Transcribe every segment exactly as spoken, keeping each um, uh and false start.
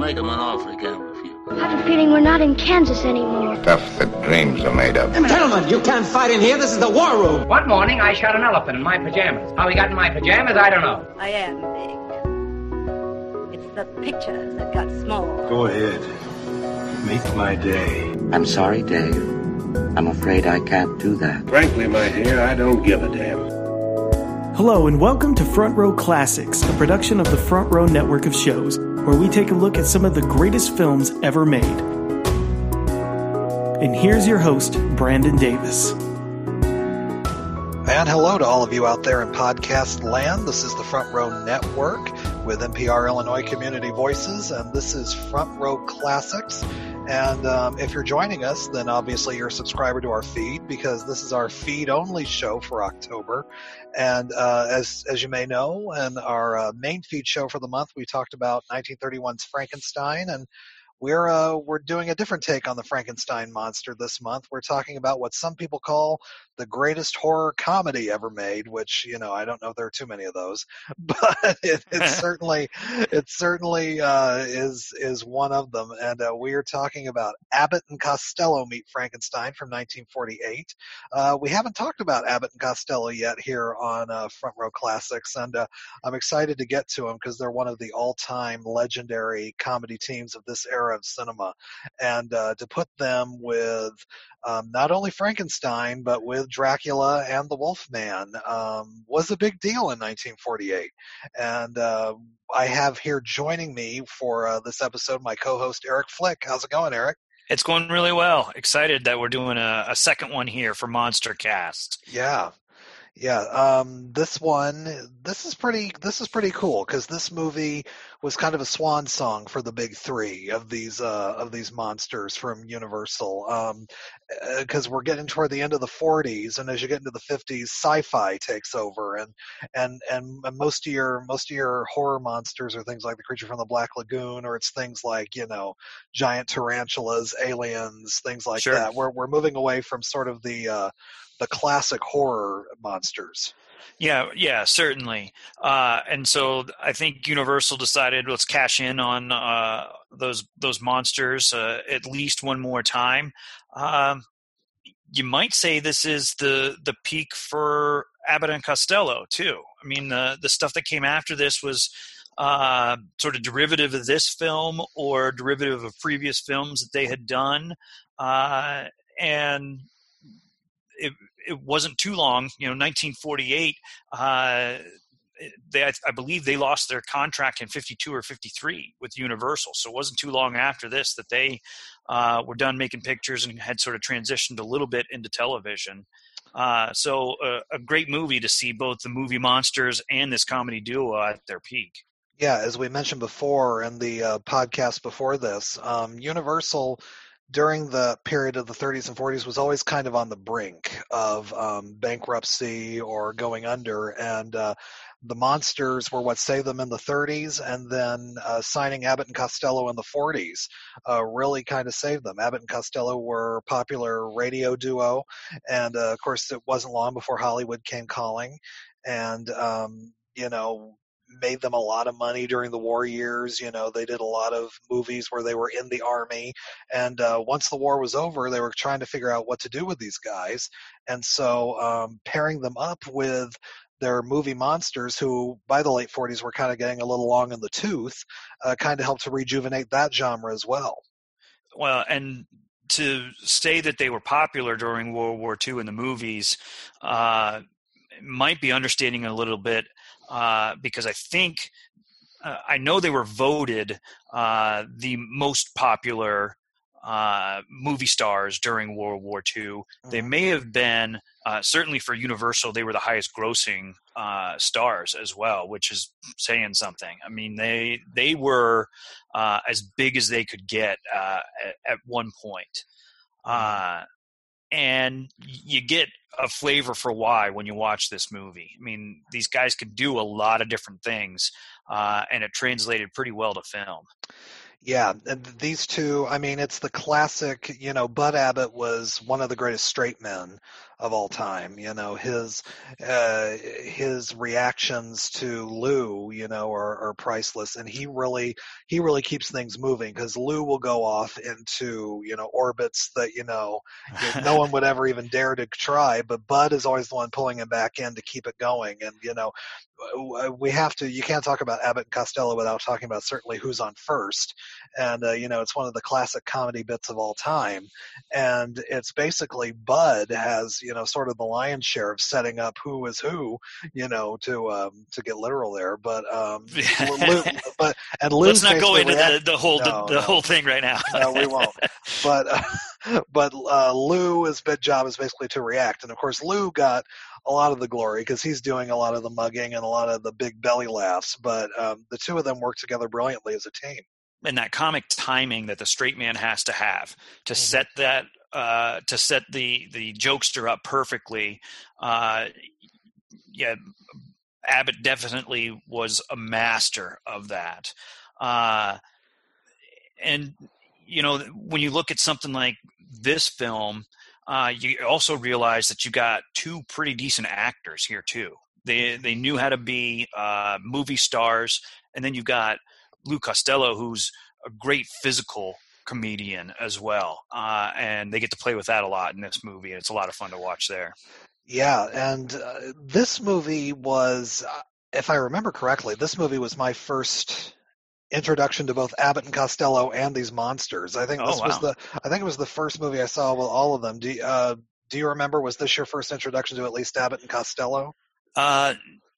make him an offer he can't refuse. I have a feeling we're not in Kansas anymore. Stuff that dreams are made of. Gentlemen, you can't fight in here. This is the war room. One morning, I shot an elephant in my pajamas. How he got in my pajamas, I don't know. I am big. It's the pictures that got small. Go ahead. Make my day. I'm sorry, Dave. I'm afraid I can't do that. Frankly, my dear, I don't give a damn. Hello and welcome to Front Row Classics, a production of the Front Row network of shows, where we take a look at some of the greatest films ever made. And here's your host, Brandon Davis. And hello to all of you out there in podcast land. This is the Front Row Network with N P R Illinois Community Voices, and this is Front Row Classics. And um, if you're joining us, then obviously you're a subscriber to our feed, because this is our feed-only show for October. And uh, as as you may know, in our uh, main feed show for the month, we talked about nineteen thirty-one's Frankenstein, and we're uh, we're doing a different take on the Frankenstein monster this month. We're talking about what some people call the greatest horror comedy ever made, which, you know, I don't know if there are too many of those, but it, it certainly it certainly uh, is is one of them. And uh, we are talking about Abbott and Costello Meet Frankenstein from nineteen forty-eight. Uh, we haven't talked about Abbott and Costello yet here on uh, Front Row Classics, and uh, I'm excited to get to them because they're one of the all-time legendary comedy teams of this era of cinema. And uh, to put them with um, not only Frankenstein, but with Dracula and the Wolfman um, was a big deal in nineteen forty-eight. And uh, I have here joining me for uh, this episode my co-host Eric Flick. How's it going, Eric? It's going really well. Excited that we're doing a, a second one here for Monster Cast. Yeah. Yeah, um, this one, this is pretty, this is pretty cool, because this movie was kind of a swan song for the big three of these, uh, of these monsters from Universal, um, because we're getting toward the end of the forties, and as you get into the fifties, sci-fi takes over, and, and, and most of your, most of your horror monsters are things like the Creature from the Black Lagoon, or it's things like, you know, giant tarantulas, aliens, things like Sure. that. We're, we're moving away from sort of the, uh, the classic horror monsters. Yeah, yeah, certainly. Uh, and so I think Universal decided, let's cash in on uh, those those monsters uh, at least one more time. Um, you might say this is the the peak for Abbott and Costello too. I mean, the the stuff that came after this was uh, sort of derivative of this film or derivative of previous films that they had done, uh, and it. It wasn't too long, you know, nineteen forty-eight, uh, they, I, I believe they lost their contract in fifty-two or fifty-three with Universal. So it wasn't too long after this that they uh, were done making pictures and had sort of transitioned a little bit into television. Uh, so uh, a great movie to see both the movie monsters and this comedy duo at their peak. Yeah, as we mentioned before in the uh, podcast before this, um, Universal during the period of the thirties and forties was always kind of on the brink of um, bankruptcy or going under, and uh, the monsters were what saved them in the thirties, and then uh, signing Abbott and Costello in the forties uh, really kind of saved them. Abbott and Costello were a popular radio duo, and uh, of course it wasn't long before Hollywood came calling, and um, you know, made them a lot of money during the war years. You know, they did a lot of movies where they were in the army, and uh, once the war was over, they were trying to figure out what to do with these guys, and so um, pairing them up with their movie monsters, who by the late forties were kind of getting a little long in the tooth, uh, kind of helped to rejuvenate that genre as well. Well, and to say that they were popular during World War Two in the movies uh, might be understating a little bit, uh, because I think uh, I know they were voted uh, the most popular uh, movie stars during World War Two. Mm-hmm. They may have been, uh, certainly for Universal, they were the highest grossing uh, stars as well, which is saying something. I mean, they they were uh, as big as they could get uh, at, at one point. Uh, and you get a flavor for why when you watch this movie. I mean, these guys could do a lot of different things, uh, and it translated pretty well to film. Yeah, and these two, I mean, it's the classic, you know, Bud Abbott was one of the greatest straight men of all time. You know, his uh, his reactions to Lou, you know, are, are priceless, and he really he really keeps things moving, because Lou will go off into, you know, orbits that, you know, no one would ever even dare to try, but Bud is always the one pulling him back in to keep it going. And, you know, we have to, you can't talk about Abbott and Costello without talking about certainly Who's on First. And, uh, you know, it's one of the classic comedy bits of all time. And it's basically Bud has, you know, sort of the lion's share of setting up who is who, you know, to um, to get literal there. But, um, Lou, but and Lou's let's not go into react- the, the whole no, the, the no. whole thing right now. No, we won't. But uh, but uh, Lou's big job is basically to react, and of course Lou got a lot of the glory because he's doing a lot of the mugging and a lot of the big belly laughs. But um, the two of them work together brilliantly as a team. And that comic timing that the straight man has to have to Mm-hmm. set that uh, to set the the jokester up perfectly. Uh, yeah, Abbott definitely was a master of that. Uh, and you know, when you look at something like this film, uh, you also realize that you got two pretty decent actors here too. They they knew how to be uh, movie stars, and then you got Lou Costello, who's a great physical comedian as well, uh, and they get to play with that a lot in this movie. And it's a lot of fun to watch there. Yeah, and uh, this movie was, uh, if I remember correctly, this movie was my first introduction to both Abbott and Costello and these monsters. I think this Oh, wow. was the I think it was the first movie I saw with all of them. Do you, uh, do you remember? Was this your first introduction to at least Abbott and Costello? Uh,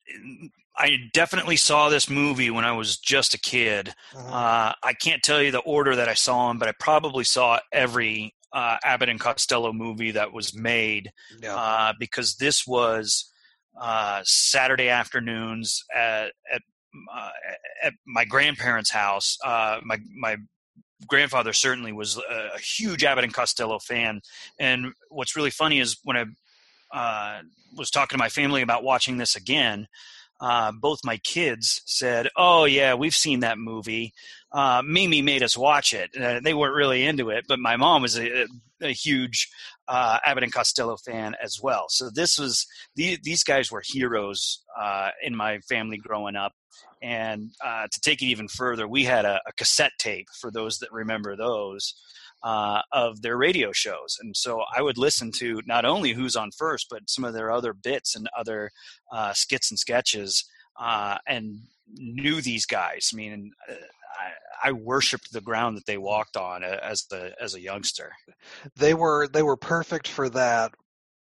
I definitely saw this movie when I was just a kid. Mhm. Uh, I can't tell you the order that I saw them, but I probably saw every uh, Abbott and Costello movie that was made Yeah. uh, because this was uh, Saturday afternoons at at, uh, at my grandparents' house. Uh, my my grandfather certainly was a, a huge Abbott and Costello fan, and what's really funny is when I uh, was talking to my family about watching this again, uh, both my kids said, "Oh yeah, we've seen that movie. Uh, Mimi made us watch it." Uh, they weren't really into it, but my mom was a, a huge uh, Abbott and Costello fan as well. So this was the, these guys were heroes uh, in my family growing up. And uh, to take it even further, we had a, a cassette tape, for those that remember those, uh, of their radio shows. And so I would listen to not only Who's on First, but some of their other bits and other uh, skits and sketches, uh, and knew these guys. I mean, I, I worshipped the ground that they walked on as the as a youngster. They were they were perfect for that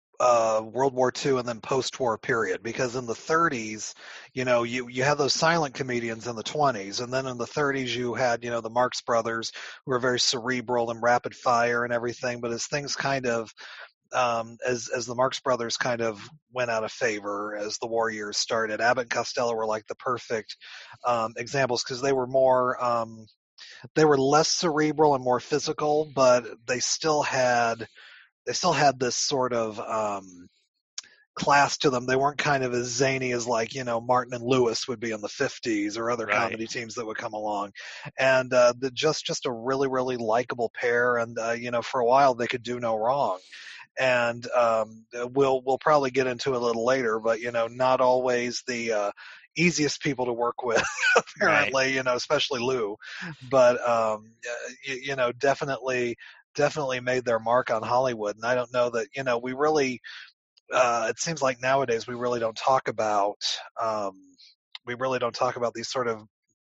uh, World War Two and then post-war period, because in the thirties, you know, you, you had those silent comedians in the twenties, and then in the thirties you had, you know, the Marx Brothers, who were very cerebral and rapid fire and everything. But as things kind of um, as as the Marx Brothers kind of went out of favor as the war years started, Abbott and Costello were like the perfect um, examples, because they were more um, they were less cerebral and more physical, but they still had they still had this sort of um, class to them. They weren't kind of as zany as, like, you know, Martin and Lewis would be in the fifties, or other Right. comedy teams that would come along. And uh, the, just just a really, really likable pair. And, uh, you know, for a while they could do no wrong. And um, we'll we'll probably get into it a little later, but, you know, not always the uh, easiest people to work with, apparently, right. you know, especially Lou. But, um, you, you know, definitely, definitely made their mark on Hollywood. And I don't know that, you know, we really, uh, it seems like nowadays we really don't talk about, um, we really don't talk about these sort of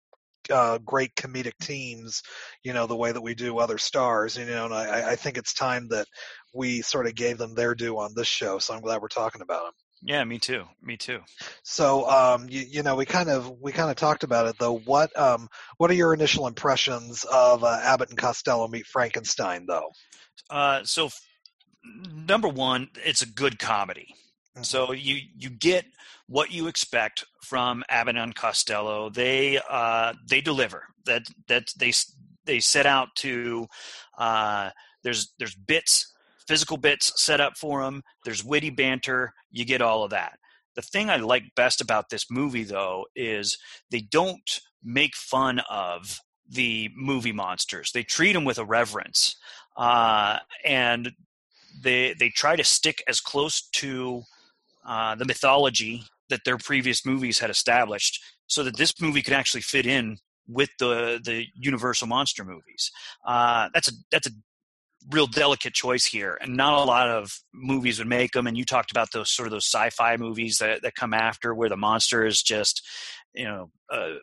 Uh, great comedic teams, you know, the way that we do other stars, you know, and I, I think it's time that we sort of gave them their due on this show, so I'm glad we're talking about them. Yeah, me too. Me too. So, um, you, you know, we kind of we kind of talked about it, though. What um, what are your initial impressions of uh, Abbott and Costello Meet Frankenstein, though? Uh, so, f- number one, it's a good comedy. Mm-hmm. So you you get what you expect from Abbott and Costello. They uh, they deliver. That that they they set out to. Uh, there's there's bits, physical bits set up for them. There's witty banter. You get all of that. The thing I like best about this movie, though, is they don't make fun of the movie monsters. They treat them with a reverence, uh, and they they try to stick as close to uh, the mythology that their previous movies had established, so that this movie could actually fit in with the the Universal monster movies. Uh, that's a that's a real delicate choice here, and not a lot of movies would make them. And you talked about those sort of those sci-fi movies that, that come after, where the monster is just, you know, uh,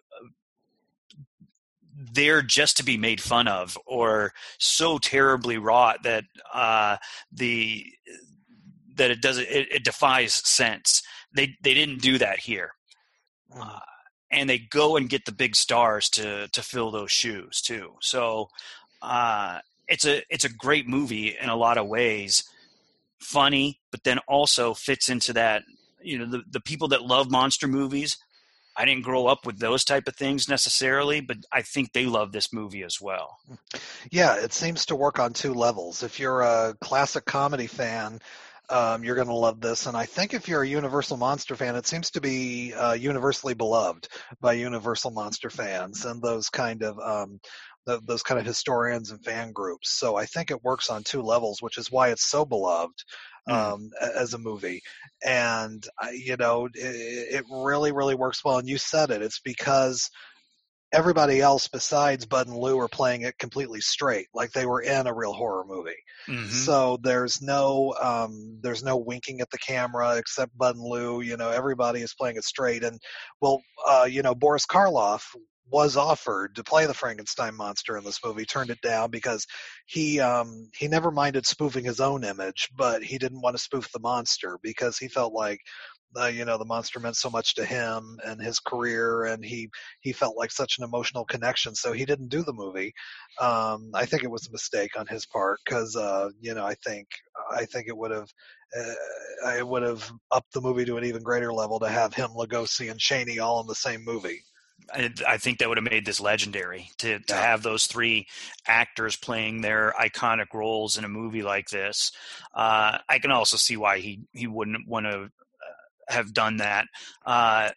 there just to be made fun of, or so terribly wrought that uh, the that it doesn't it, it defies sense. They they didn't do that here, uh, and they go and get the big stars to to fill those shoes too. So uh, it's a it's a great movie in a lot of ways, funny, but then also fits into that, you know, the the people that love monster movies. I didn't grow up with those type of things necessarily, but I think they love this movie as well. Yeah, it seems to work on two levels. If you're a classic comedy fan, um, you're going to love this. And I think if you're a Universal Monster fan, it seems to be uh, universally beloved by Universal Monster fans and those kind of um, th- those kind of historians and fan groups. So I think it works on two levels, which is why it's so beloved. Um, as a movie. And, uh, you know, it, it really, really works well. And you said it. It's because everybody else besides Bud and Lou are playing it completely straight, like they were in a real horror movie. Mm-hmm. So there's no um, there's no winking at the camera except Bud and Lou. You know, everybody is playing it straight. And, well, uh, you know, Boris Karloff was offered to play the Frankenstein monster in this movie, turned it down because he um, he never minded spoofing his own image, but he didn't want to spoof the monster because he felt like, uh, you know, the monster meant so much to him and his career, and he, he felt like such an emotional connection, so he didn't do the movie. Um, I think it was a mistake on his part because, uh, you know, I think I think it would have uh, it would have upped the movie to an even greater level to have him, Lugosi, and Chaney all in the same movie. I, I think that would have made this legendary to, to have those three actors playing their iconic roles in a movie like this. Uh, I can also see why he, he wouldn't want to have done that. Uh,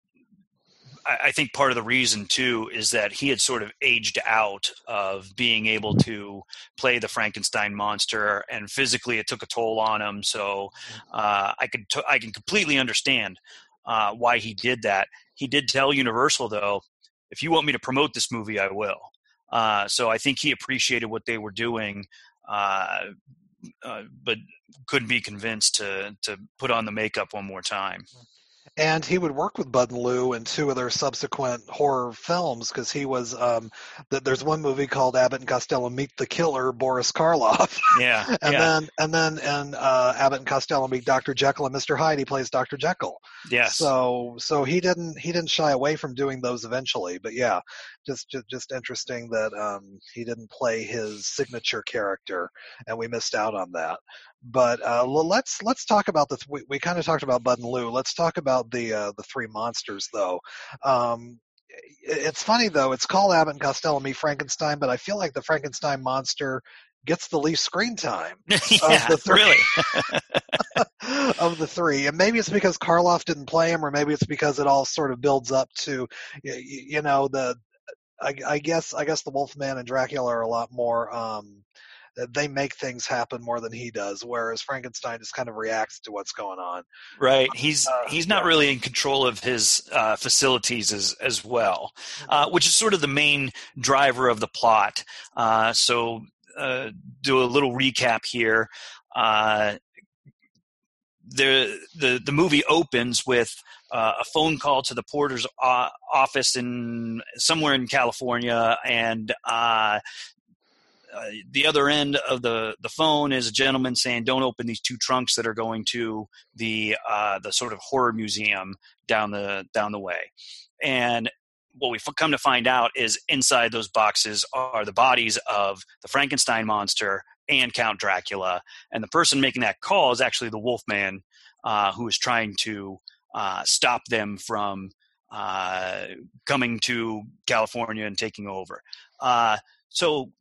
I, I think part of the reason too is that he had sort of aged out of being able to play the Frankenstein monster, and physically it took a toll on him. So uh, I could t- I can completely understand uh, why he did that. He did tell Universal, though, if you want me to promote this movie, I will. Uh, so I think he appreciated what they were doing, uh, uh, but couldn't be convinced to to put on the makeup one more time. And he would work with Bud and Lou in two of their subsequent horror films because he was um, – there's one movie called Abbott and Costello Meet the Killer, Boris Karloff. Yeah. and yeah. then and then in uh, Abbott and Costello Meet Doctor Jekyll and Mister Hyde, he plays Doctor Jekyll. Yes. So so he didn't he didn't shy away from doing those eventually. But yeah, just just, just interesting that um, he didn't play his signature character, and we missed out on that. But uh, let's let's talk about the th- we, we kind of talked about Bud and Lou. Let's talk about the uh, the three monsters though. Um, it's funny though. It's called Abbott and Costello Meet Frankenstein, but I feel like the Frankenstein monster gets the least screen time yeah, of the three. Really? of the three, and maybe it's because Karloff didn't play him, or maybe it's because it all sort of builds up to you, you know the. I, I guess I guess the Wolfman and Dracula are a lot more. Um, They make things happen more than he does, whereas Frankenstein just kind of reacts to what's going on. Right. He's uh, he's not yeah. really in control of his uh, facilities as as well, uh, which is sort of the main driver of the plot. Uh, so uh, do a little recap here. Uh, the the the movie opens with uh, a phone call to the Porter's uh, office in somewhere in California, and uh, Uh, the other end of the, the phone is a gentleman saying, don't open these two trunks that are going to the uh, the sort of horror museum down the down the way. And what we f- come to find out is inside those boxes are the bodies of the Frankenstein monster and Count Dracula. And the person making that call is actually the Wolfman, uh, who is trying to uh, stop them from uh, coming to California and taking over. Uh, so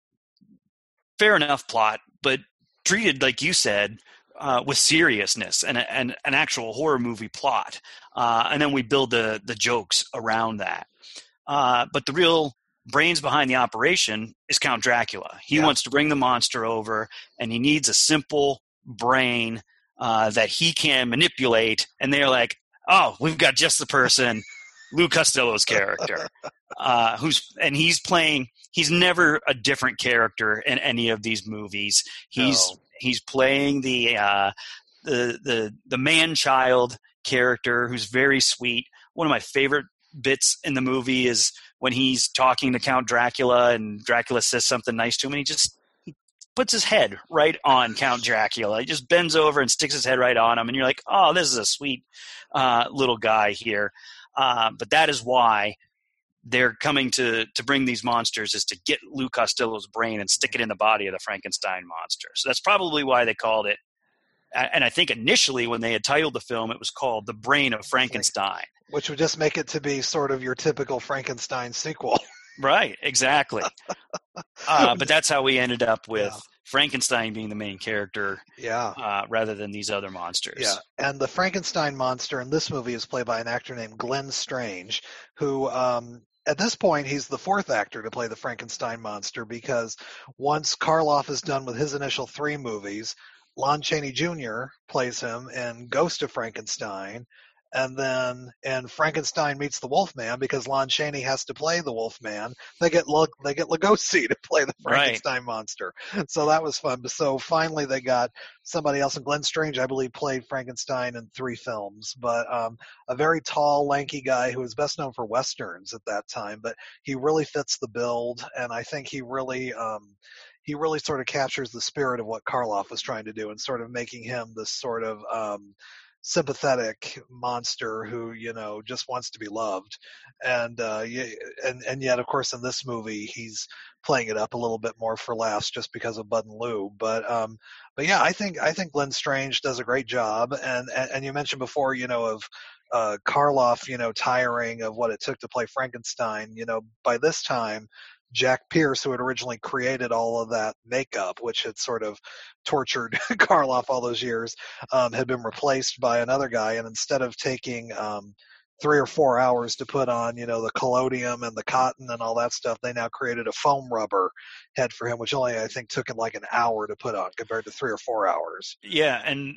fair enough plot, but treated, like you said, uh, with seriousness and, and an actual horror movie plot. Uh, and then we build the, the jokes around that. Uh, but the real brains behind the operation is Count Dracula. He Yeah. wants to bring the monster over, and he needs a simple brain uh, that he can manipulate. And they're like, oh, we've got just the person, Lou Costello's character, uh, who's and he's playing. He's never a different character in any of these movies. He's No. he's playing the uh, the the the man-child character who's very sweet. One of my favorite bits in the movie is when he's talking to Count Dracula and Dracula says something nice to him, and he just he puts his head right on Count Dracula. He just bends over and sticks his head right on him, and you're like, oh, this is a sweet uh, little guy here. Uh, but that is why they're coming to to bring these monsters, is to get Lou Costello's brain and stick it in the body of the Frankenstein monster. So that's probably why they called it. And I think initially when they had titled the film, it was called The Brain of Frankenstein. Which would just make it to be sort of your typical Frankenstein sequel. Right, exactly. uh, but that's how we ended up with Yeah. Frankenstein being the main character Yeah. uh, rather than these other monsters. Yeah, and the Frankenstein monster in this movie is played by an actor named Glenn Strange, who um, at this point he's the fourth actor to play the Frankenstein monster, because once Karloff is done with his initial three movies, Lon Chaney Junior plays him in Ghost of Frankenstein, and then in Frankenstein Meets the Wolfman, because Lon Chaney has to play the Wolfman, they get Lu- they get Lugosi to play the Frankenstein Right. monster. So that was fun. So finally they got somebody else, and Glenn Strange, I believe, played Frankenstein in three films, but um, a very tall, lanky guy who was best known for Westerns at that time, but he really fits the build, and I think he really... Um, he really sort of captures the spirit of what Karloff was trying to do, and sort of making him this sort of um, sympathetic monster who, you know, just wants to be loved. And, uh, and and yet, of course, in this movie, he's playing it up a little bit more for laughs just because of Bud and Lou. But um, but yeah, I think I think Glenn Strange does a great job. And and, and you mentioned before, you know, of uh, Karloff, you know, tiring of what it took to play Frankenstein. You know, by this time, Jack Pierce, who had originally created all of that makeup, which had sort of tortured Karloff all those years, um, had been replaced by another guy. And instead of taking um, three or four hours to put on, you know, the collodium and the cotton and all that stuff, they now created a foam rubber head for him, which only, I think, took him like an hour to put on compared to three or four hours. Yeah, and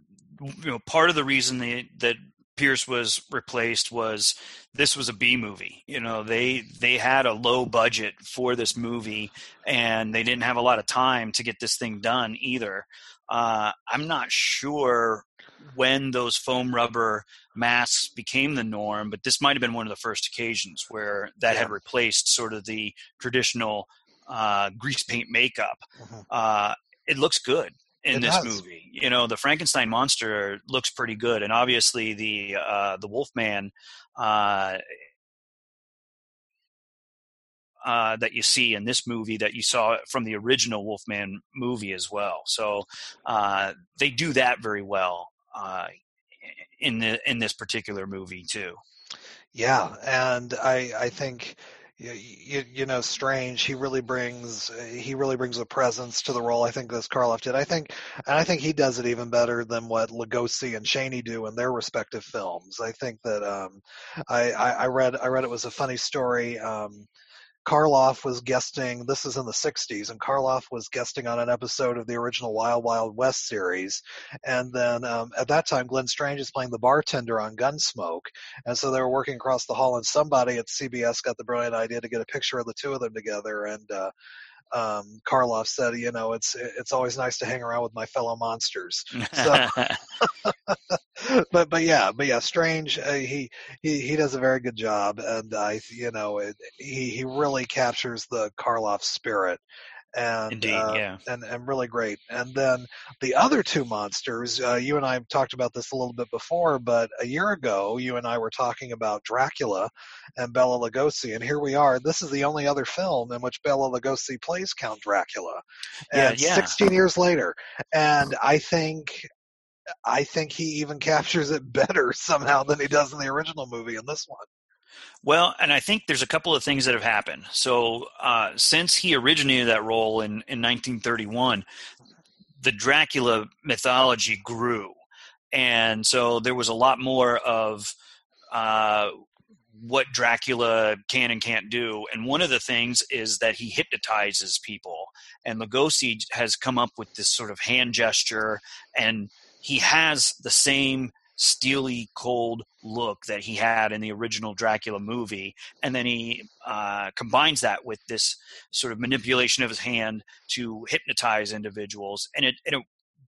you know, part of the reason they, that Pierce was replaced was this was a B movie. You know, they they had a low budget for this movie, and they didn't have a lot of time to get this thing done either. Uh, I'm not sure when those foam rubber masks became the norm, but this might have been one of the first occasions where that Yeah. had replaced sort of the traditional uh, grease paint makeup. Mm-hmm. Uh, it looks good in It this does. movie. You know, the Frankenstein monster looks pretty good, and obviously the uh, the Wolfman uh, uh, that you see in this movie that you saw from the original Wolfman movie as well. So uh, they do that very well uh, in the in this particular movie too. Yeah, and I I think you, you, you know Strange, he really brings he really brings a presence to the role. I think this Karloff did. I think and I think he does it even better than what Lugosi and Chaney do in their respective films. I think that um, I, I I read I read it was a funny story. Um, Karloff was guesting, this is in the sixties, and Karloff was guesting on an episode of the original Wild Wild West series. And then um, at that time, Glenn Strange is playing the bartender on Gunsmoke. And so they were working across the hall, and somebody at C B S got the brilliant idea to get a picture of the two of them together. And uh, um, Karloff said, you know, it's it's always nice to hang around with my fellow monsters. So, but but yeah, but yeah, Strange. Uh, he he he does a very good job, and I you know it, he he really captures the Karloff spirit. And Indeed, uh, yeah. and and really great. And then the other two monsters, uh, you and I have talked about this a little bit before, but a year ago, you and I were talking about Dracula and Bela Lugosi, and here we are. This is the only other film in which Bela Lugosi plays Count Dracula, and Yeah, yeah. sixteen years later. And I think. I think he even captures it better somehow than he does in the original movie in this one. Well, and I think there's a couple of things that have happened. So uh, since he originated that role in, in nineteen thirty-one, the Dracula mythology grew. And so there was a lot more of uh, what Dracula can and can't do. And one of the things is that he hypnotizes people. And Lugosi has come up with this sort of hand gesture, and he has the same steely, cold look that he had in the original Dracula movie. And then he uh, combines that with this sort of manipulation of his hand to hypnotize individuals. And it, it,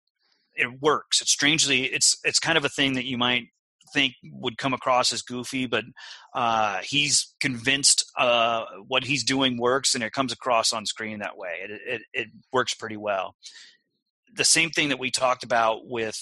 it works. It's strangely, it's, it's kind of a thing that you might think would come across as goofy, but uh, he's convinced uh, what he's doing works, and it comes across on screen that way. It, it, it works pretty well. The same thing that we talked about with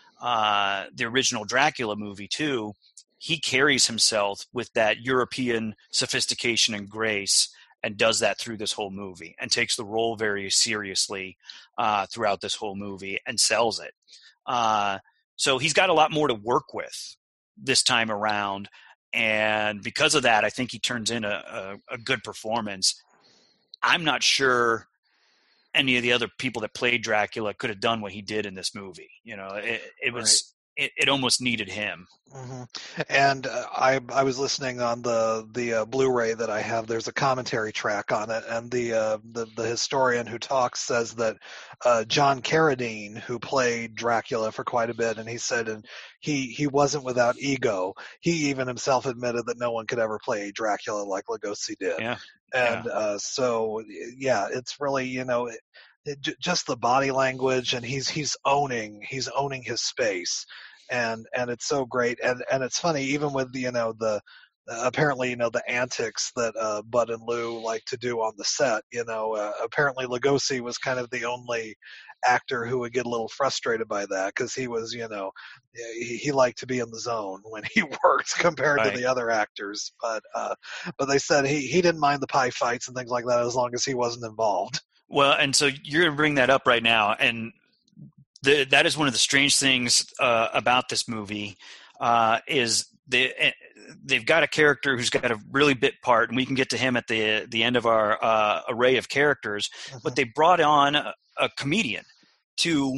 uh, the original Dracula movie too, he carries himself with that European sophistication and grace, and does that through this whole movie, and takes the role very seriously uh, throughout this whole movie and sells it. Uh, so he's got a lot more to work with this time around. And because of that, I think he turns in a, a, a good performance. I'm not sure any of the other people that played Dracula could have done what he did in this movie. You know, it, it was, right. it, it almost needed him. Mm-hmm. And uh, I I was listening on the the uh, Blu-ray that I have. There's a commentary track on it, and the uh, the, the historian who talks says that uh, John Carradine, who played Dracula for quite a bit, and he said, and he he wasn't without ego. He even himself admitted that no one could ever play Dracula like Lugosi did. Yeah. And yeah. Uh, so yeah, it's really, you know, it, it, just the body language, and he's he's owning he's owning his space. And and it's so great, and and it's funny, even with the, you know the uh, apparently you know the antics that uh, Bud and Lou like to do on the set. You know, uh, apparently Lugosi was kind of the only actor who would get a little frustrated by that, because he was, you know he, he liked to be in the zone when he worked compared right. to the other actors. But uh, but they said he he didn't mind the pie fights and things like that as long as he wasn't involved. Well, and so you're going to bring that up right now, and The, that is one of the strange things uh, about this movie uh, is they, they've got a character who's got a really bit part, and we can get to him at the the end of our uh, array of characters, mm-hmm. but they brought on a, a comedian to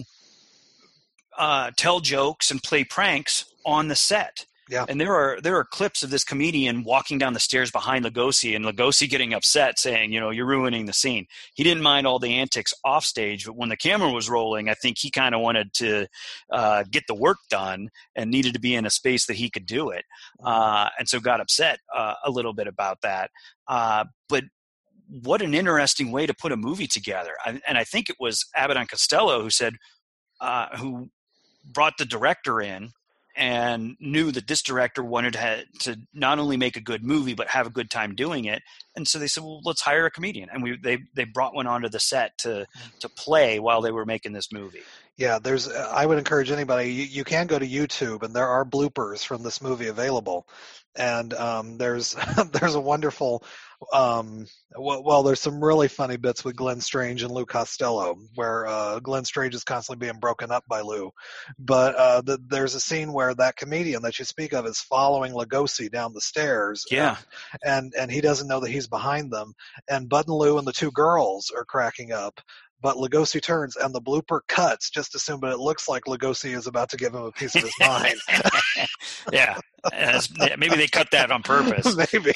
uh, tell jokes and play pranks on the set. Yeah. And there are there are clips of this comedian walking down the stairs behind Lugosi, and Lugosi getting upset, saying, you know, you're ruining the scene. He didn't mind all the antics off stage, but when the camera was rolling, I think he kind of wanted to uh, get the work done and needed to be in a space that he could do it. Uh, and so got upset uh, a little bit about that. Uh, but what an interesting way to put a movie together. I, and I think it was Abbott and Costello who said, uh, who brought the director in, and knew that this director wanted to, to not only make a good movie, but have a good time doing it. And so they said, well, let's hire a comedian. And we they they brought one onto the set to to play while they were making this movie. Yeah, there's. I would encourage anybody. You, you can go to YouTube, and there are bloopers from this movie available. And um, there's there's a wonderful. Um, well, well, there's some really funny bits with Glenn Strange and Lou Costello, where uh, Glenn Strange is constantly being broken up by Lou. But uh, the, there's a scene where that comedian that you speak of is following Lugosi down the stairs. Yeah, and and he doesn't know that he's behind them. And Bud and Lou and the two girls are cracking up. But Lugosi turns, and the blooper cuts just as soon, but it looks like Lugosi is about to give him a piece of his mind. yeah. Maybe they cut that on purpose. Maybe.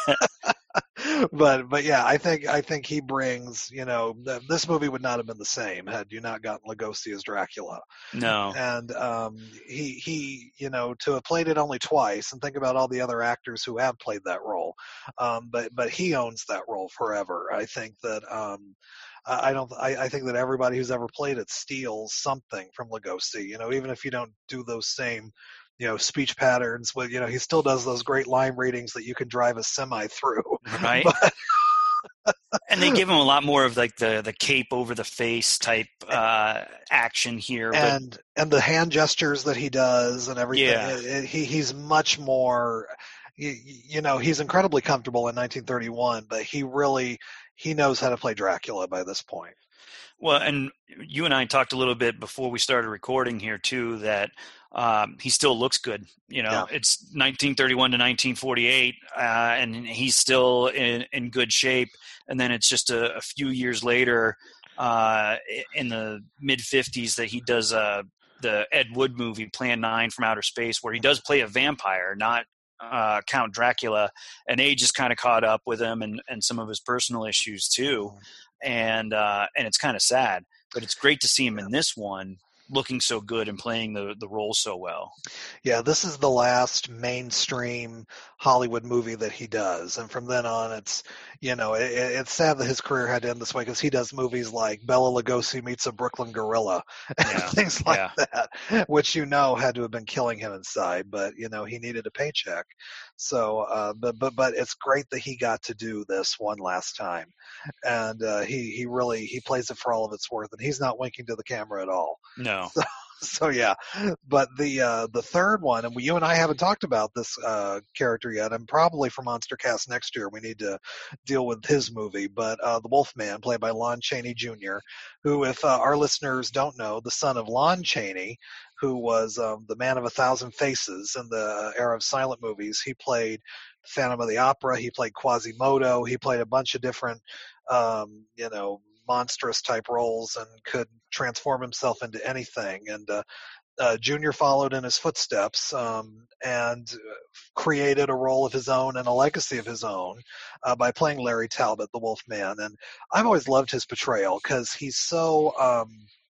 but but yeah, I think I think he brings, you know, th- this movie would not have been the same had you not gotten Lugosi as Dracula. No. And um, he he you know, to have played it only twice, and think about all the other actors who have played that role. Um, but but he owns that role forever. I think that. Um, I don't. I, I think that everybody who's ever played it steals something from Lugosi. You know, even if you don't do those same, you know, speech patterns. But you know, he still does those great line readings that you can drive a semi through. Right. But, and they give him a lot more of like the, the cape over the face type uh, action here. And but, and the hand gestures that he does and everything. Yeah. It, it, he he's much more. You, you know, he's incredibly comfortable in nineteen thirty-one, but he really. He knows how to play Dracula by this point. Well, and you and I talked a little bit before we started recording here too, that um, he still looks good. You know, yeah. It's nineteen thirty-one to nineteen forty-eight, uh, and he's still in, in good shape. And then it's just a, a few years later, uh, in the mid fifties, that he does uh, the Ed Wood movie, Plan nine from Outer Space, where he does play a vampire, not uh, Count Dracula, and age has kind of caught up with him, and, and some of his personal issues too, and uh, and it's kind of sad. But it's great to see him in this one, looking so good and playing the the role so well. Yeah, this is the last mainstream Hollywood movie that he does, and from then on, it's you know it, it's sad that his career had to end this way, because he does movies like Bela Lugosi Meets a Brooklyn Gorilla, and Yeah, things like yeah. that, which you know had to have been killing him inside, but you know he needed a paycheck. So, uh, but but but it's great that he got to do this one last time, and uh, he he really he plays it for all of its worth, and he's not winking to the camera at all. No. So, so yeah, but the uh, the third one, and we, you and I haven't talked about this uh, character yet, and probably for Monster Cast next year we need to deal with his movie. But uh, the Wolfman, played by Lon Chaney Junior, who, if uh, our listeners don't know, the son of Lon Chaney, who was um, the man of a thousand faces in the era of silent movies. He played Phantom of the Opera. He played Quasimodo. He played a bunch of different, um, you know, monstrous type roles, and could transform himself into anything. And uh, uh, Junior followed in his footsteps, um, and created a role of his own and a legacy of his own uh, by playing Larry Talbot, the Wolfman. And I've always loved his portrayal, because he's so um,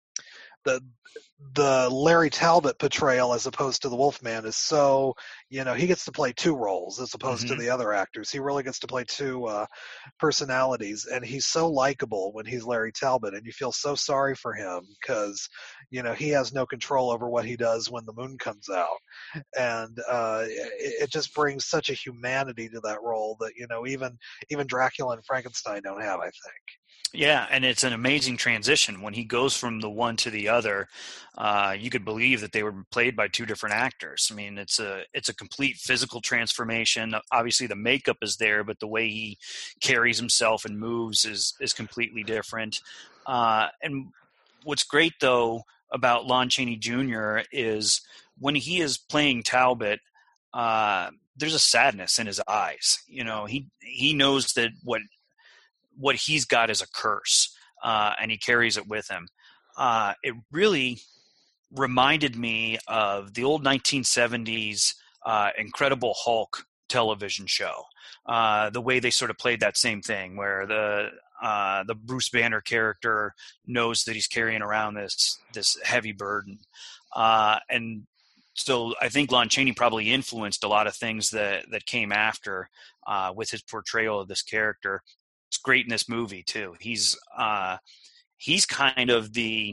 the the Larry Talbot portrayal as opposed to the Wolfman is so, you know, he gets to play two roles as opposed Mm-hmm. to the other actors. He really gets to play two uh, personalities, and he's so likable when he's Larry Talbot, and you feel so sorry for him, because, you know, he has no control over what he does when the moon comes out. And uh, it, it just brings such a humanity to that role that, you know, even even Dracula and Frankenstein don't have, I think. Yeah, and it's an amazing transition when he goes from the one to the other. Uh, you could believe that they were played by two different actors. I mean, it's a it's a complete physical transformation. Obviously, the makeup is there, but the way he carries himself and moves is is completely different. Uh, and what's great though about Lon Chaney Junior is when he is playing Talbot, uh, there's a sadness in his eyes. You know, he he knows that what. what he's got is a curse, uh, and he carries it with him. Uh, it really reminded me of the old nineteen seventies uh, Incredible Hulk television show. Uh, the way they sort of played that same thing, where the uh, the Bruce Banner character knows that he's carrying around this this heavy burden, uh, and so I think Lon Chaney probably influenced a lot of things that that came after uh, with his portrayal of this character. It's great in this movie too. He's uh, he's kind of the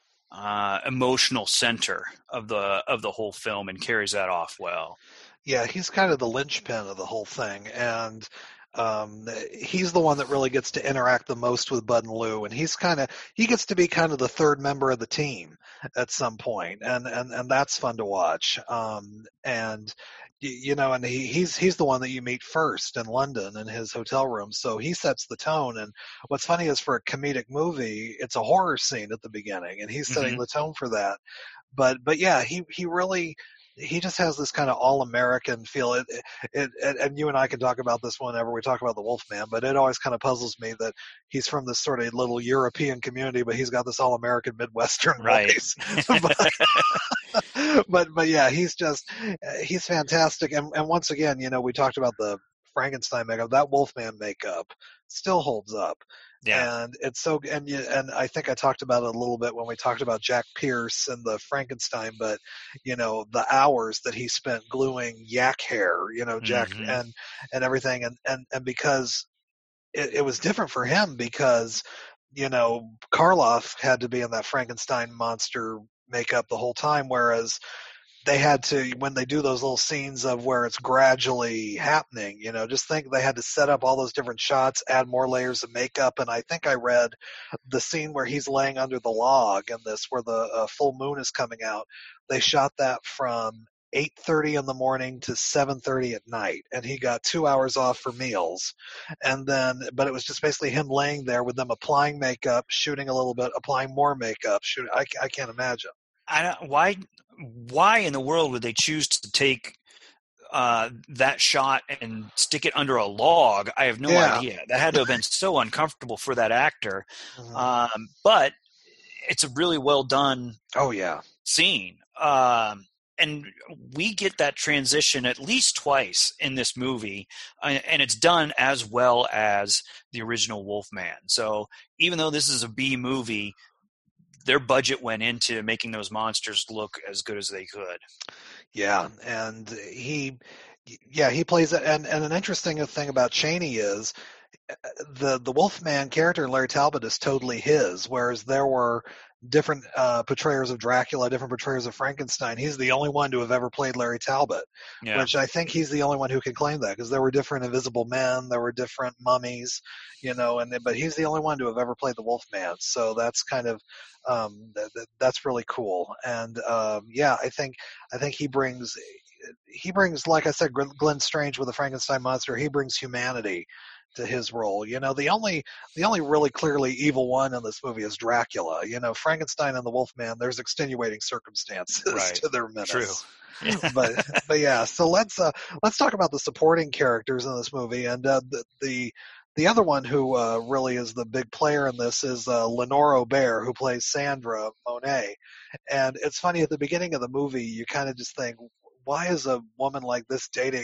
uh, emotional center of the of the whole film, and carries that off well. Yeah, he's kind of the linchpin of the whole thing, and um, he's the one that really gets to interact the most with Bud and Lou, and he's kind of he gets to be kind of the third member of the team at some point, and and and that's fun to watch. Um, and you know, and he, he's he's the one that you meet first in London in his hotel room, so he sets the tone. And what's funny is, for a comedic movie, it's a horror scene at the beginning, and he's setting Mm-hmm. the tone for that. But but yeah, he he really. He just has this kind of all-American feel. It, it, it, and you and I can talk about this whenever we talk about the Wolfman, but it always kind of puzzles me that he's from this sort of little European community, but he's got this all-American Midwestern Right. voice. but, but but yeah, he's just he's fantastic. And and once again, you know, we talked about the Frankenstein makeup. That Wolfman makeup still holds up. Yeah. And it's so, and you, and I think I talked about it a little bit when we talked about Jack Pierce and the Frankenstein, but you know, the hours that he spent gluing yak hair, you know, Jack Mhm. and, and everything. And, and, and because it, it was different for him, because, you know, Karloff had to be in that Frankenstein monster makeup the whole time, whereas they had to, when they do those little scenes of where it's gradually happening, you know, just think they had to set up all those different shots, add more layers of makeup. And I think I read the scene where he's laying under the log in this, where the uh, full moon is coming out. They shot that from eight thirty in the morning to seven thirty at night. And he got two hours off for meals. And then, but it was just basically him laying there with them applying makeup, shooting a little bit, applying more makeup, shooting. I, I can't imagine. I don't, why why in the world would they choose to take uh, that shot and stick it under a log? I have no Yeah. idea. That had to have been so uncomfortable for that actor. Mhm. Um, but it's a really well done Oh yeah. scene. Um, and we get that transition at least twice in this movie, and it's done as well as the original Wolfman. So even though this is a B movie, their budget went into making those monsters look as good as they could. Yeah, and he, yeah, he plays it. And, and an interesting thing about Chaney is the the Wolfman character in Larry Talbot is totally his, whereas there were different uh, portrayers of Dracula, different portrayers of Frankenstein. He's the only one to have ever played Larry Talbot, yeah. which I think he's the only one who can claim that, because there were different Invisible Men, there were different mummies, you know, and but he's the only one to have ever played the Wolfman. So that's kind of um, th- th- that's really cool. And um, yeah, I think I think he brings he brings, like I said, Glenn Strange with the Frankenstein monster. He brings humanity to his role. You know, the only the only really clearly evil one in this movie is Dracula. You know, Frankenstein and the Wolfman, there's extenuating circumstances right. to their menace. True. Yeah. but but yeah, so let's uh, let's talk about the supporting characters in this movie. And uh, the, the the other one who uh, really is the big player in this is uh, Lenore Aubert, who plays Sandra Monet. And it's funny, at the beginning of the movie, you kind of just think, why is a woman like this dating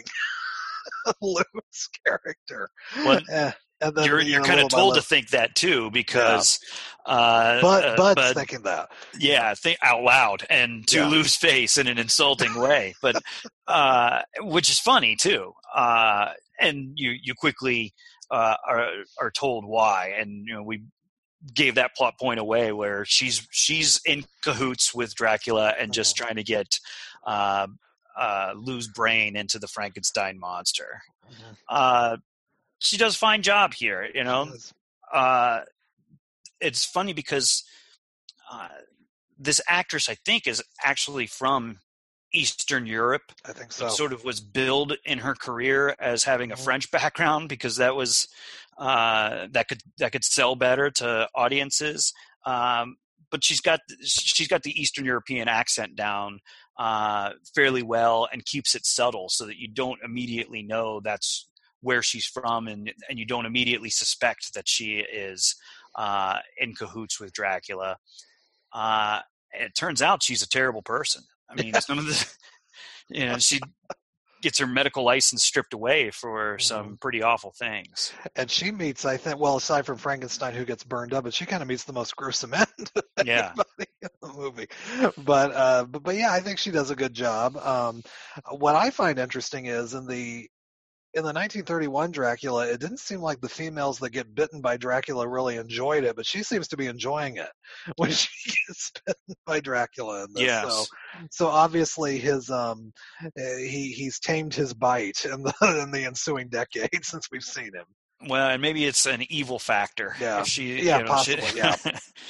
Lou's character? Well, uh, and then, you're you you're know, kind of told little, to think that too, because yeah. uh, but uh, Bud's but, thinking that, yeah, think out loud and to yeah. Lou's face in an insulting way, but uh, which is funny too. Uh, and you you quickly uh, are are told why, and you know we gave that plot point away where she's she's in cahoots with Dracula and just trying to get uh, uh, Lou's brain into the Frankenstein monster. Mm-hmm. Uh, she does a fine job here, you know. Uh, it's funny because uh, this actress, I think, is actually from Eastern Europe. I think so. It sort of was billed in her career as having a Mm-hmm. French background because that was uh, that could that could sell better to audiences. Um, but she's got she's got the Eastern European accent down uh, fairly well and keeps it subtle so that you don't immediately know that's where she's from, and and you don't immediately suspect that she is uh, in cahoots with Dracula. Uh, it turns out she's a terrible person. I mean, yeah. some of the, you know, she gets her medical license stripped away for some pretty awful things. And she meets, I think, well, aside from Frankenstein who gets burned up, but she kind of meets the most gruesome end of yeah. anybody in the movie. But, uh, but, but yeah, I think she does a good job. Um, what I find interesting is in the, in the nineteen thirty-one Dracula, it didn't seem like the females that get bitten by Dracula really enjoyed it, but she seems to be enjoying it when she gets bitten by Dracula in this. Yes. So, so obviously his um he he's tamed his bite in the in the ensuing decades since we've seen him. Well, and maybe it's an evil factor. Yeah. If she, yeah, you know, possibly. She, yeah.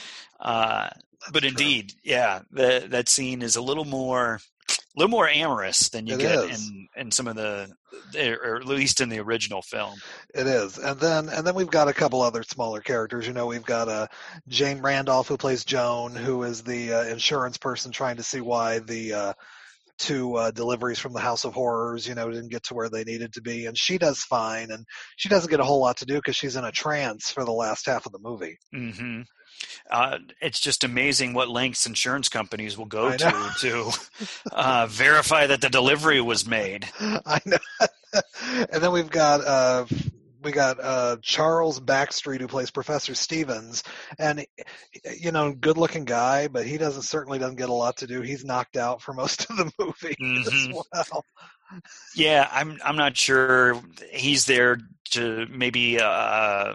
uh, but true. Indeed, yeah, the, that scene is a little more. A little more amorous than you it get is. in, in some of the, or at least in the original film. It is, and then and then we've got a couple other smaller characters. You know, we've got uh, Jane Randolph who plays Joan, who is the uh, insurance person trying to see why the uh, two uh, deliveries from the House of Horrors, you know, didn't get to where they needed to be, and she does fine, and she doesn't get a whole lot to do because she's in a trance for the last half of the movie. Mm-hmm. Uh, it's just amazing what lengths insurance companies will go to to uh, verify that the delivery was made. I know. And then we've got uh, we got uh, Charles Backstreet who plays Professor Stevens, and you know, good-looking guy, but he doesn't certainly doesn't get a lot to do. He's knocked out for most of the movie mm-hmm. as well. Yeah, I'm I'm not sure he's there to maybe. Uh,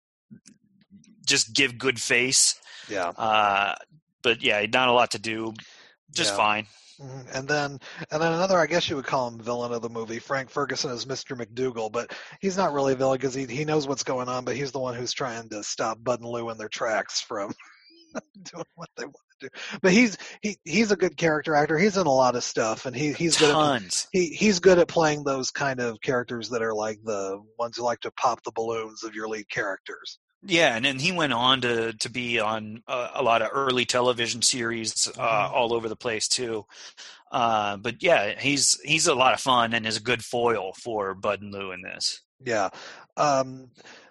just give good face. Yeah. Uh, but yeah, not a lot to do. Just yeah. fine. Mm-hmm. And then, and then another, I guess you would call him villain of the movie, Frank Ferguson as Mister McDougal, but he's not really a villain because he he knows what's going on, but he's the one who's trying to stop Bud and Lou in their tracks from doing what they want to do. But he's he he's a good character actor. He's in a lot of stuff, and he he's good Tons. at he he's good at playing those kind of characters that are like the ones who like to pop the balloons of your lead characters. Yeah, and then he went on to to be on a, a lot of early television series uh, mm-hmm. all over the place too. Uh, but yeah, he's he's a lot of fun and is a good foil for Bud and Lou in this. Yeah. Um,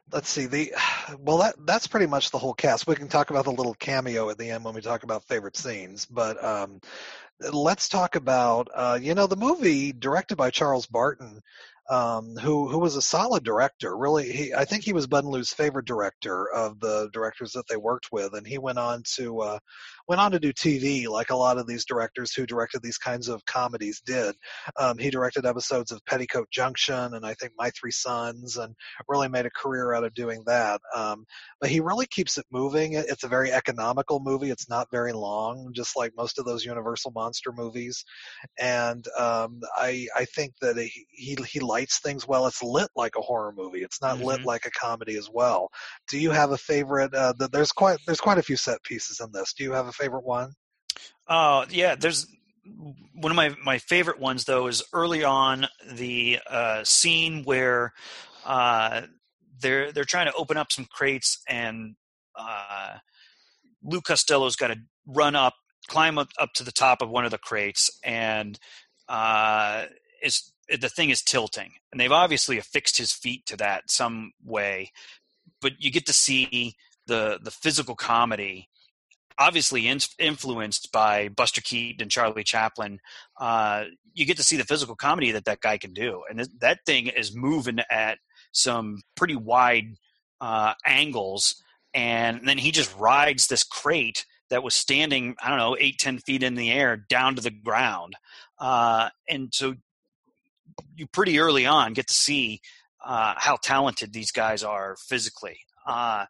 let's see the well that that's pretty much the whole cast. We can talk about the little cameo at the end when we talk about favorite scenes, but um, let's talk about uh, you know the movie directed by Charles Barton. Um, who who was a solid director. Really, he I think he was Bud and Lou's favorite director of the directors that they worked with, and he went on to uh, went on to do T V like a lot of these directors who directed these kinds of comedies did. Um, he directed episodes of Petticoat Junction and I think My Three Sons, and really made a career out of doing that. Um, but he really keeps it moving. It's a very economical movie. It's not very long, just like most of those Universal monster movies. And um, I I think that he he, he lights things well. It's lit like a horror movie. It's not mm-hmm. lit like a comedy as well. Do you have a favorite? Uh, there's quite there's quite a few set pieces in this. Do you have a favorite one? Oh uh, yeah, there's one of my my favorite ones though is early on the uh, scene where uh, they're they're trying to open up some crates and uh, Lou Costello's got to run up, climb up, up to the top of one of the crates, and uh, is the thing is tilting, and they've obviously affixed his feet to that some way, but you get to see the the physical comedy, obviously in, influenced by Buster Keaton and Charlie Chaplin. Uh, you get to see the physical comedy that that guy can do, and th- that thing is moving at some pretty wide uh, angles, and then he just rides this crate that was standing, I don't know, eight, ten feet in the air down to the ground, uh, and so you pretty early on get to see uh, how talented these guys are physically. Uh,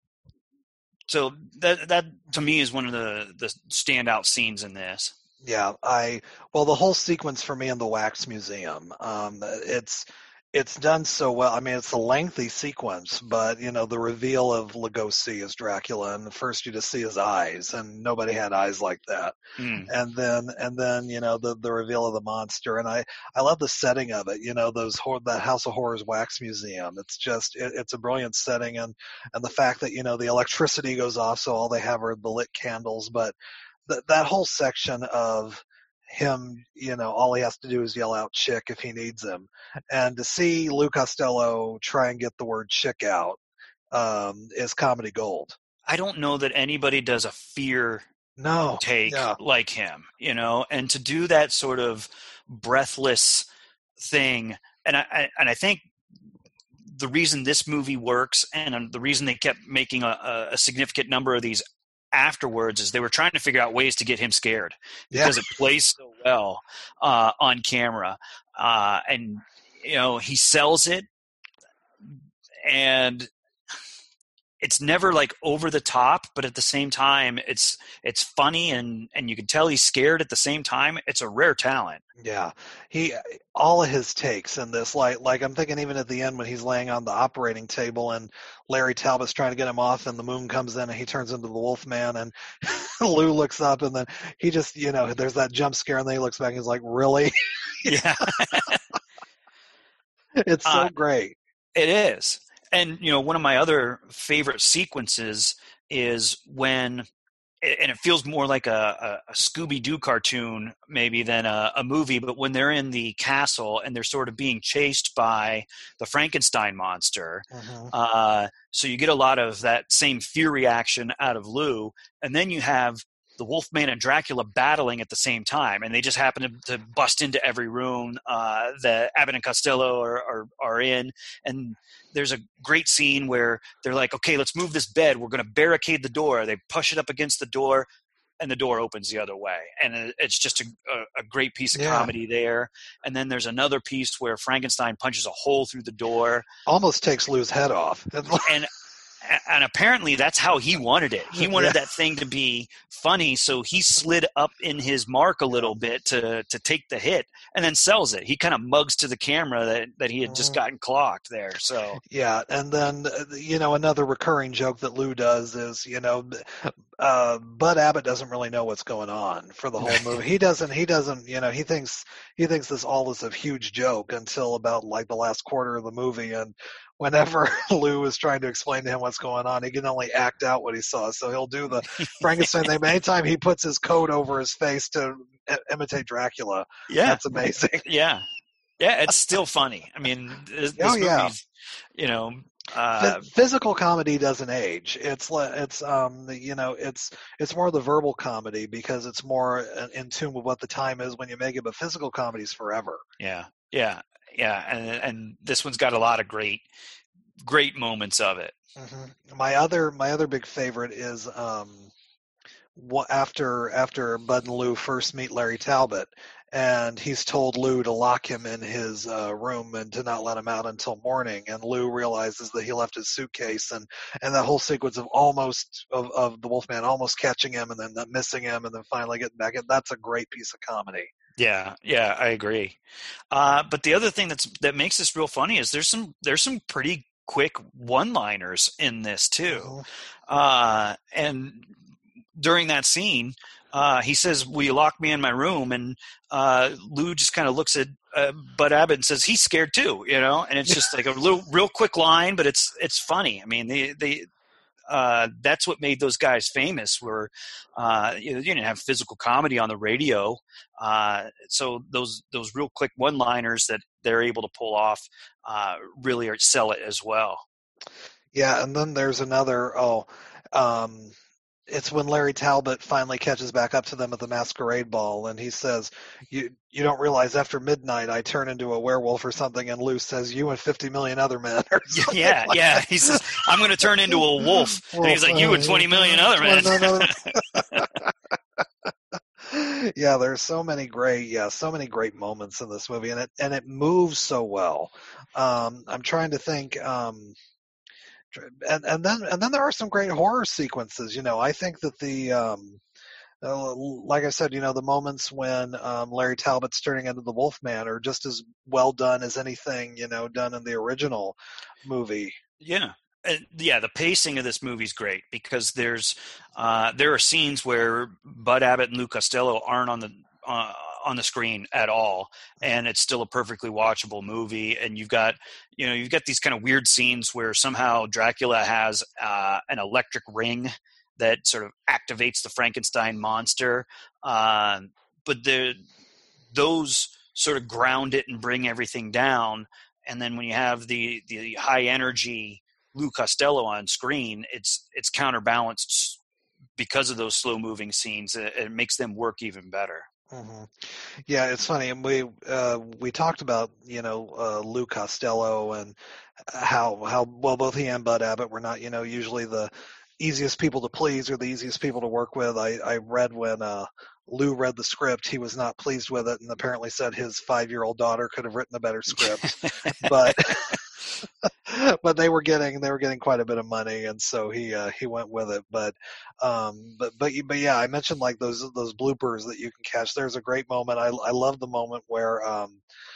so that that to me is one of the, the standout scenes in this. Yeah, I well the whole sequence for me in the Wax Museum, um, it's it's done so well. I mean, it's a lengthy sequence, but you know the reveal of Lugosi as Dracula, and first you just see his eyes, and nobody had eyes like that. Mm. And then and then you know the the reveal of the monster, and I I love the setting of it. You know those that House of Horrors Wax Museum. It's just it, it's a brilliant setting, and and the fact that you know the electricity goes off, so all they have are the lit candles, but th- that whole section of him, you know, all he has to do is yell out chick if he needs him. And to see Lou Costello try and get the word chick out um, is comedy gold. I don't know that anybody does a fear no, take yeah. like him, you know, and to do that sort of breathless thing. And I, I and I think the reason this movie works and the reason they kept making a, a significant number of these afterwards is they were trying to figure out ways to get him scared because yeah. it plays so well uh, on camera. Uh, and, you know, he sells it, and it's never like over the top, but at the same time, it's it's funny and, and you can tell he's scared at the same time. It's a rare talent. Yeah, he all of his takes in this, like like I'm thinking even at the end when he's laying on the operating table and Larry Talbot's trying to get him off, and the moon comes in and he turns into the Wolfman, and Lou looks up and then he just you know there's that jump scare and then he looks back and he's like, really? Yeah, it's so uh, great. It is. And, you know, one of my other favorite sequences is when, and it feels more like a, a Scooby-Doo cartoon maybe than a, a movie, but when they're in the castle and they're sort of being chased by the Frankenstein monster. Uh-huh. Uh, so you get a lot of that same fear reaction out of Lou. And then you have the Wolfman and Dracula battling at the same time, and they just happen to, to bust into every room uh, that Abbott and Costello are, are, are in. And there's a great scene where they're like, okay, let's move this bed. We're going to barricade the door. They push it up against the door, and the door opens the other way. And it's just a, a, a great piece of yeah. comedy there. And then there's another piece where Frankenstein punches a hole through the door. Almost takes Lou's head off. and And apparently that's how he wanted it. He wanted yeah. that thing to be funny, so he slid up in his mark a little bit to to take the hit, and then sells it. He kind of mugs to the camera that, that he had just gotten clocked there. So yeah, and then you know another recurring joke that Lou does is you know uh, Bud Abbott doesn't really know what's going on for the whole movie. He doesn't. He doesn't. You know he thinks he thinks this all is a huge joke until about like the last quarter of the movie, and whenever Lou is trying to explain to him what's going on, he can only act out what he saw. So he'll do the Frankenstein thing. Anytime he puts his coat over his face to imitate Dracula, yeah, that's amazing. Yeah, yeah, it's still funny. I mean, this, this oh yeah, you know, Uh, F- physical comedy doesn't age. It's le- it's um you know it's it's more the verbal comedy because it's more in, in tune with what the time is when you make it. But physical comedy's forever. yeah, yeah, yeah, and and this one's got a lot of great great moments of it. Mm-hmm. My other my other big favorite is um what after after Bud and Lou first meet Larry Talbot, and he's told Lou to lock him in his uh, room and to not let him out until morning. And Lou realizes that he left his suitcase, and and that whole sequence of almost of, of the Wolfman almost catching him and then missing him and then finally getting back in. That's a great piece of comedy. Yeah, yeah, I agree. Uh, but the other thing that's that makes this real funny is there's some there's some pretty quick one-liners in this too, Mm-hmm. uh, and during that scene, uh, he says, "Will you lock me in my room?" And uh, Lou just kind of looks at uh, Bud Abbott and says, "He's scared too," you know. And it's just like a little, real quick line, but it's it's funny. I mean, they they uh, that's what made those guys famous. Were uh, you know, you didn't have physical comedy on the radio, uh, so those those real quick one-liners that they're able to pull off uh, really are, sell it as well. Yeah, and then there's another. Oh. Um, It's when Larry Talbot finally catches back up to them at the masquerade ball, and he says, "You you don't realize after midnight I turn into a werewolf or something." And Lou says, "You and fifty million other men." Or yeah, like yeah. That. He says, "I'm going to turn into a wolf," Wolf, and he's like, "You and twenty million other men." Yeah, there's so many great, yeah, so many great moments in this movie, and it and it moves so well. Um, I'm trying to think. Um, And and then and then there are some great horror sequences. You know, I think that the um, uh, like I said, you know, the moments when um, Larry Talbot's turning into the Wolfman are just as well done as anything, you know, done in the original movie. Yeah. And yeah, the pacing of this movie is great because there's uh, there are scenes where Bud Abbott and Lou Costello aren't on the uh, on the screen at all, and it's still a perfectly watchable movie. And you've got you know you've got these kind of weird scenes where somehow Dracula has uh, an electric ring that sort of activates the Frankenstein monster, uh, but the those sort of ground it and bring everything down. And then when you have the the high energy Lou Costello on screen, it's it's counterbalanced because of those slow moving scenes. It, it makes them work even better. Mm-hmm. Yeah, it's funny, and we uh, we talked about you know uh, Lou Costello and how how well both he and Bud Abbott were not you know usually the easiest people to please or the easiest people to work with. I, I read when uh, Lou read the script, he was not pleased with it, and apparently said his five-year-old daughter could have written a better script, but. But they were getting they were getting quite a bit of money, and so he uh, he went with it. But um, but but but yeah, I mentioned like those those bloopers that you can catch. There's a great moment. I I love the moment where um,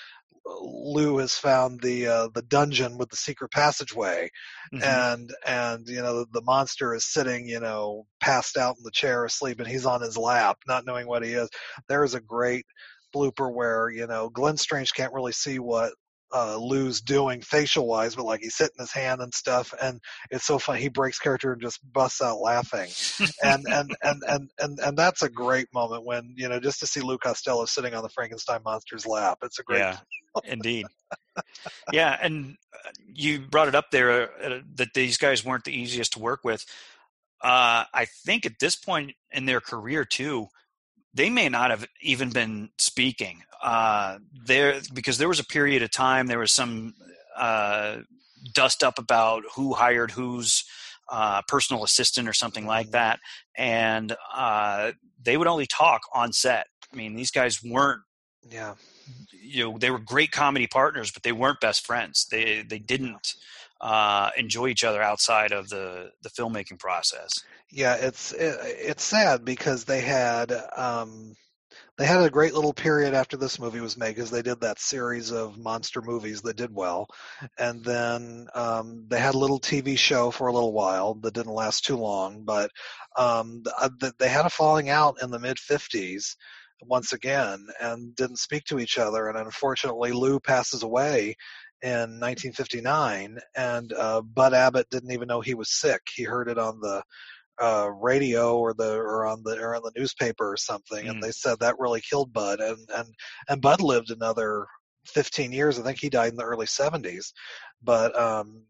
Lou has found the uh, the dungeon with the secret passageway, mm-hmm. and and you know the, the monster is sitting you know passed out in the chair asleep, and he's on his lap, not knowing what he is. There is a great blooper where you know Glenn Strange can't really see what. Uh, Lou's doing facial wise, but like he's hitting his hand and stuff, and it's so funny. He breaks character and just busts out laughing, and, and and and and and that's a great moment when you know just to see Lou Costello sitting on the Frankenstein monster's lap. It's a great, yeah, indeed, yeah. And you brought it up there uh, that these guys weren't the easiest to work with. Uh, I think at this point in their career too. They may not have even been speaking uh, there because there was a period of time, there was some uh, dust up about who hired whose uh, personal assistant or something like that. And uh, they would only talk on set. I mean, these guys weren't, yeah, you know, they were great comedy partners, but they weren't best friends. They, they didn't uh, enjoy each other outside of the, the filmmaking process. Yeah, it's it, it's sad because they had um, they had a great little period after this movie was made because they did that series of monster movies that did well, and then um, they had a little T V show for a little while that didn't last too long, but um, they had a falling out in the mid fifties once again and didn't speak to each other, and unfortunately Lou passes away in nineteen fifty-nine, and uh, Bud Abbott didn't even know he was sick. He heard it on the uh, radio or the or on the or on the newspaper or something, mm. and they said that really killed Bud. And and and Bud lived another fifteen years. I think he died in the early seventies. But um, but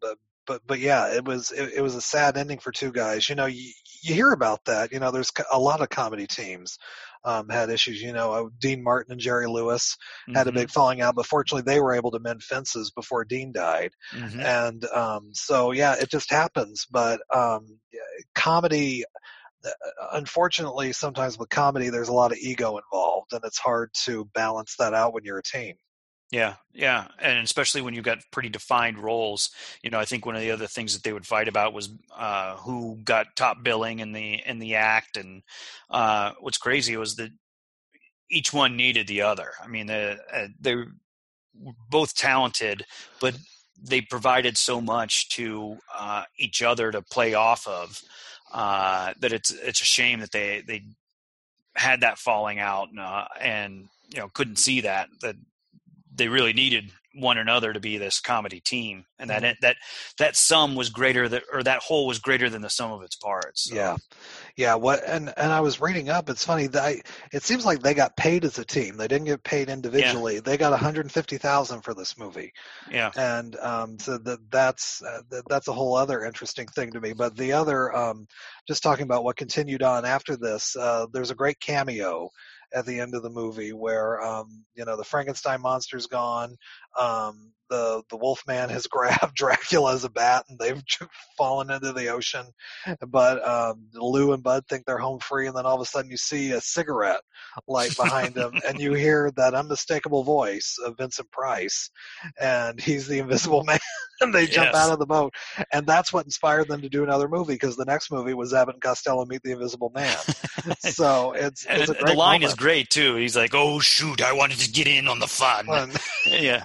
but but yeah, it was it, it was a sad ending for two guys. You know, you, you hear about that. You know, there's a lot of comedy teams um, had issues. You know, uh, Dean Martin and Jerry Lewis had mm-hmm. a big falling out, but fortunately they were able to mend fences before Dean died. Mm-hmm. And um, so yeah, it just happens. But um, comedy. Unfortunately, sometimes with comedy, there's a lot of ego involved, and it's hard to balance that out when you're a team. Yeah, yeah, and especially when you've got pretty defined roles. You know, I think one of the other things that they would fight about was uh, who got top billing in the in the act, and uh, what's crazy was that each one needed the other. I mean, they they were both talented, but they provided so much to uh, each other to play off of. Uh, that it's it's a shame that they, they had that falling out and, uh, and you know couldn't see that that they really needed one another to be this comedy team, and that mm-hmm. that that sum was greater that or that whole was greater than the sum of its parts. So. Yeah, yeah. What and and I was reading up. It's funny that I, it seems like they got paid as a team. They didn't get paid individually. Yeah. They got one hundred fifty thousand for this movie. Yeah, and um, so that that's uh, that, that's a whole other interesting thing to me. But the other, um, just talking about what continued on after this, uh, there's a great cameo at the end of the movie where um, you know the Frankenstein monster's gone, um, the the Wolfman has grabbed Dracula as a bat and they've fallen into the ocean, but um, Lou and Bud think they're home free, and then all of a sudden you see a cigarette light behind them, and you hear that unmistakable voice of Vincent Price, and he's the Invisible Man. And they jump yes. out of the boat, and that's what inspired them to do another movie, because the next movie was Abbott and Costello Meet the Invisible Man. So it's, it's a great the line moment. Is great too. He's like, "Oh shoot, I wanted to get in on the fun." fun. Yeah,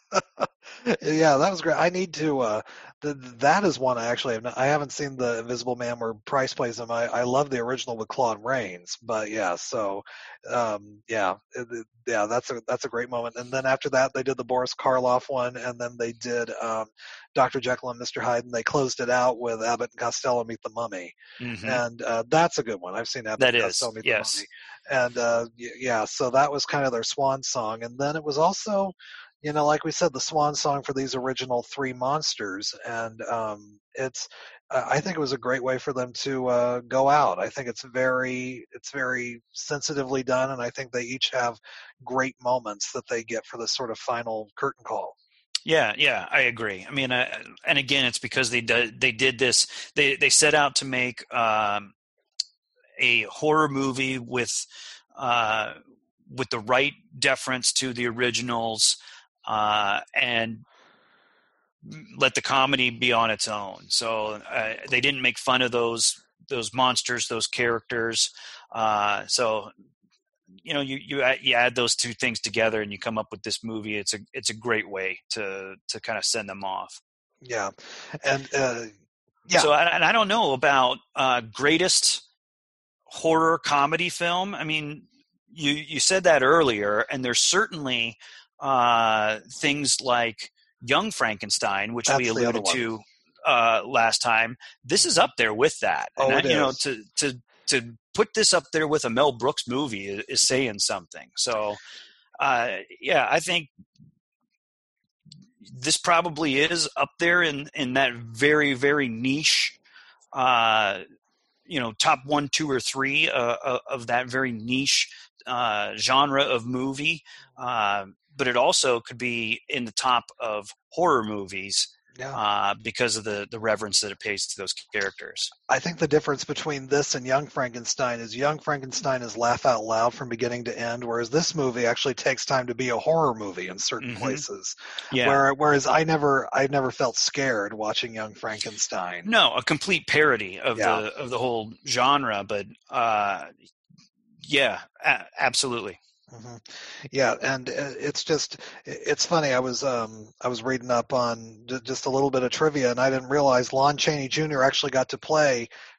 yeah, that was great. I need to. Uh, th- that is one I actually have. Not, I haven't seen the Invisible Man where Price plays him. I, I love the original with Claude Rains, but yeah, so um, yeah, it, it, yeah, that's a that's a great moment. And then after that, they did the Boris Karloff one, and then they did um, Doctor Jekyll and Mister Hyde, and they closed it out with Abbott and Costello Meet the Mummy, mm-hmm. and uh, that's a good one. I've seen Abbott that and is. Costello Meet yes. the Mummy. And uh, yeah, so that was kind of their swan song. And then it was also, you know, like we said, the swan song for these original three monsters. And um, it's, uh, I think it was a great way for them to uh, go out. I think it's very, it's very sensitively done, and I think they each have great moments that they get for this sort of final curtain call. Yeah, yeah, I agree. I mean, uh, and again, it's because they did, they did this. They they set out to make. Um, a horror movie with uh, with the right deference to the originals, uh, and let the comedy be on its own. So uh, they didn't make fun of those those monsters, those characters. Uh, so you know, you, you you add those two things together and you come up with this movie. It's a it's a great way to to kind of send them off. Yeah, and uh, yeah. So and I don't know about uh, greatest horror comedy film. I mean, you you said that earlier, and there's certainly uh, things like Young Frankenstein, which That's we alluded to uh, last time. This is up there with that. Oh, and it I, you is. know, to to to put this up there with a Mel Brooks movie is, is saying something. So, uh, yeah, I think this probably is up there in in that very very niche. Uh, you know, top one, two, or three uh, of that very niche uh, genre of movie. Uh, but it also could be in the top of horror movies yeah. uh, because of the, the reverence that it pays to those characters. I think the difference between this and Young Frankenstein is Young Frankenstein is laugh out loud from beginning to end, whereas this movie actually takes time to be a horror movie in certain Mm-hmm. places. Yeah. Where, whereas I never, I never felt scared watching Young Frankenstein. No, a complete parody of Yeah. the of the whole genre, but uh, yeah, a- absolutely. Mm-hmm. Yeah, and it's just it's funny. I was um I was reading up on just a little bit of trivia, and I didn't realize Lon Chaney Junior actually got to play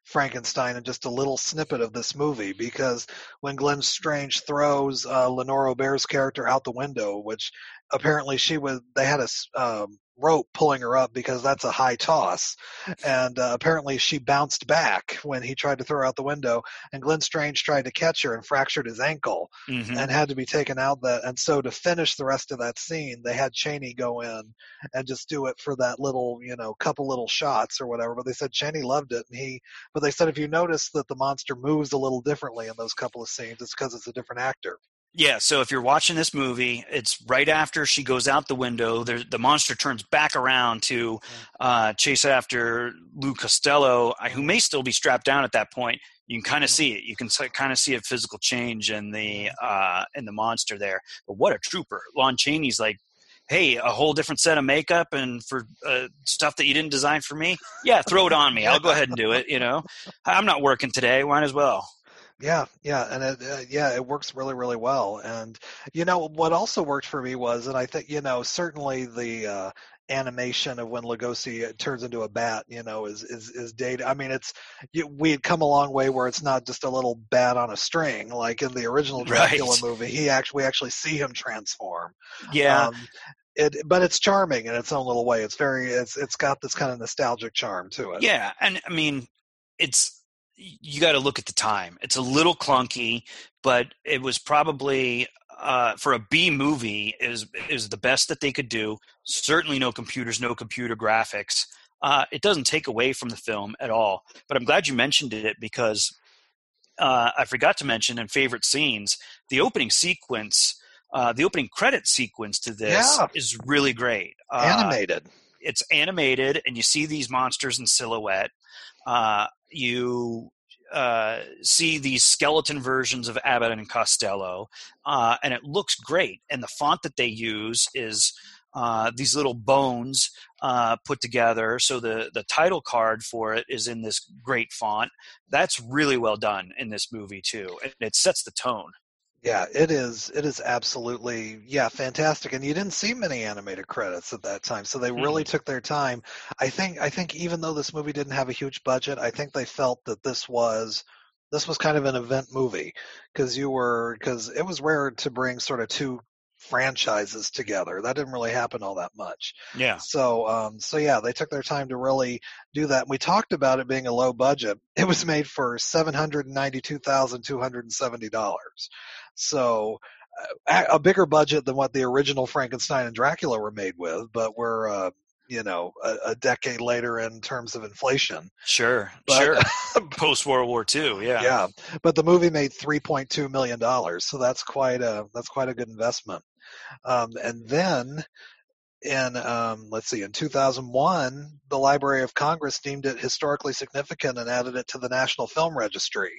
Frankenstein in just a little snippet of this movie, because when Glenn Strange throws uh, Lenore Aubert's character out the window, which apparently she was, they had a um, rope pulling her up because that's a high toss, and uh, apparently she bounced back when he tried to throw her out the window, and Glenn Strange tried to catch her and fractured his ankle mm-hmm. and had to be taken out. That and so to finish the rest of that scene, they had Chaney go in and just do it for that little, you know, couple little shots or whatever. But they said Chaney loved it, and he. But they said if you notice that the monster moves a little differently in those couple of scenes, it's because it's a different actor. Yeah, so if you're watching this movie, it's right after she goes out the window. There, the monster turns back around to uh, chase after Lou Costello, who may still be strapped down at that point. You can kind of see it. You can kind of see a physical change in the uh, in the monster there. But what a trooper! Lon Chaney's like, hey, a whole different set of makeup and for uh, stuff that you didn't design for me? Yeah, throw it on me. I'll go ahead and do it. You know, I'm not working today. Might as well. Yeah, yeah, and it, uh, yeah, it works really, really well. And you know what also worked for me was, and I think you know certainly the uh, animation of when Lugosi turns into a bat, you know, is is is dated. I mean, it's you, we had come a long way where it's not just a little bat on a string like in the original Dracula right. movie. He actually we actually see him transform. Yeah. Um, It, but it's charming in its own little way. It's very, it's it's got this kind of nostalgic charm to it. Yeah, and I mean, it's you got to look at the time. It's a little clunky, but it was probably uh, for a B movie is is the best that they could do. Certainly, no computers, no computer graphics. Uh, it doesn't take away from the film at all. But I'm glad you mentioned it because uh, I forgot to mention in favorite scenes the opening sequence. Uh, the opening credit sequence to this yeah. is really great. Uh, animated. It's animated, and you see these monsters in silhouette. Uh, you uh, see these skeleton versions of Abbott and Costello, uh, and it looks great. And the font that they use is uh, these little bones uh, put together. So the, the title card for it is in this great font. That's really well done in this movie, too. And it sets the tone. Yeah, it is. It is absolutely, yeah, fantastic. And you didn't see many animated credits at that time, so they really mm-hmm. took their time. I think. I think even though this movie didn't have a huge budget, I think they felt that this was this was kind of an event movie because you were because it was rare to bring sort of two franchises together. That didn't really happen all that much. Yeah. So, um, so yeah, they took their time to really do that. And we talked about it being a low budget. It was made for seven hundred ninety-two thousand two hundred seventy dollars. So uh, a bigger budget than what the original Frankenstein and Dracula were made with, but we're, uh, you know, a, a decade later in terms of inflation. Sure, but, sure. Post World War Two, yeah. Yeah, but the movie made three point two million dollars, so that's quite a that's quite a good investment. Um, and then in um, let's see, in two thousand one, the Library of Congress deemed it historically significant and added it to the National Film Registry.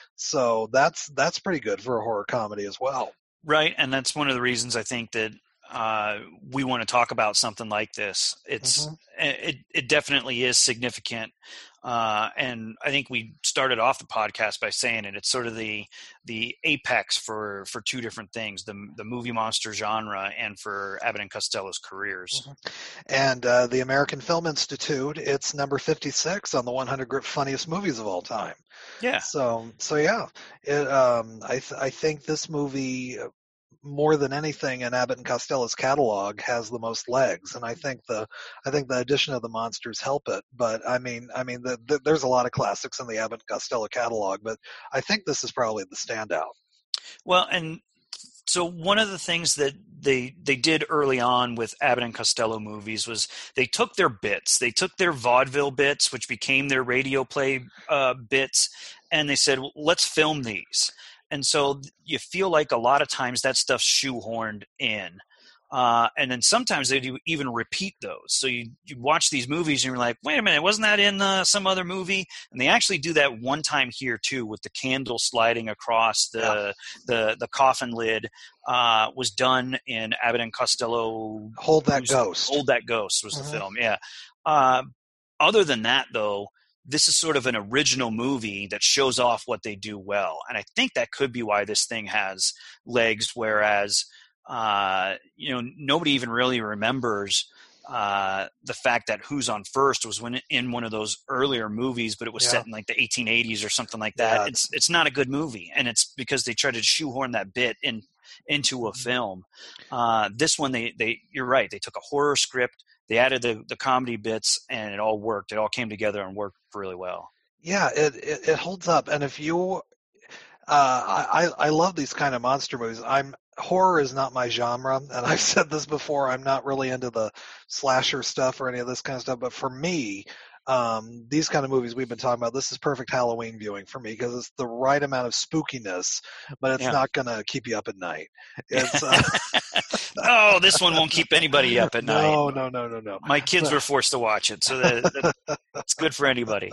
So that's that's pretty good for a horror comedy as well. Right, and that's one of the reasons I think that uh, we want to talk about something like this. It's mm-hmm. it it definitely is significant, uh, and I think we started off the podcast by saying it. It's sort of the the apex for, for two different things: the the movie monster genre and for Abbott and Costello's careers. Mm-hmm. And uh, the American Film Institute, it's number fifty-six on the one hundred funniest movies of all time. Yeah. So so yeah, it um I th- I think this movie, more than anything in Abbott and Costello's catalog, has the most legs, and I think the I think the addition of the monsters help it. But I mean, I mean, the, the, there's a lot of classics in the Abbott and Costello catalog, but I think this is probably the standout. Well, and so one of the things that they they did early on with Abbott and Costello movies was they took their bits, they took their vaudeville bits, which became their radio play uh, bits, and they said, well, let's film these. And so you feel like a lot of times that stuff's shoehorned in. Uh, and then sometimes they do even repeat those. So you, you watch these movies and you're like, wait a minute, wasn't that in uh, some other movie? And they actually do that one time here too, with the candle sliding across the yeah. the, the coffin lid. Uh, was done in Abbott and Costello. Hold That Ghost. Hold That Ghost was mm-hmm. the film, yeah. Uh, other than that, though, this is sort of an original movie that shows off what they do well. And I think that could be why this thing has legs, whereas, uh, you know, nobody even really remembers uh, the fact that Who's on First was when in one of those earlier movies, but it was Yeah. set in like the eighteen eighties or something like that. Yeah. It's it's not a good movie, and it's because they tried to shoehorn that bit in into a film. Uh, this one, they they you're right. They took a horror script, they added the the comedy bits, and it all worked. It all came together and worked really well. Yeah, it, it, it holds up. And if you, uh, I, I love these kind of monster movies. I'm horror is not my genre, and I've said this before. I'm not really into the slasher stuff or any of this kind of stuff. But for me, um, these kind of movies we've been talking about, this is perfect Halloween viewing for me because it's the right amount of spookiness, but it's Yeah. not going to keep you up at night. It's uh, Oh, this one won't keep anybody up at night. no, no, no, no, no. My kids were forced to watch it, so that, that it's good for anybody.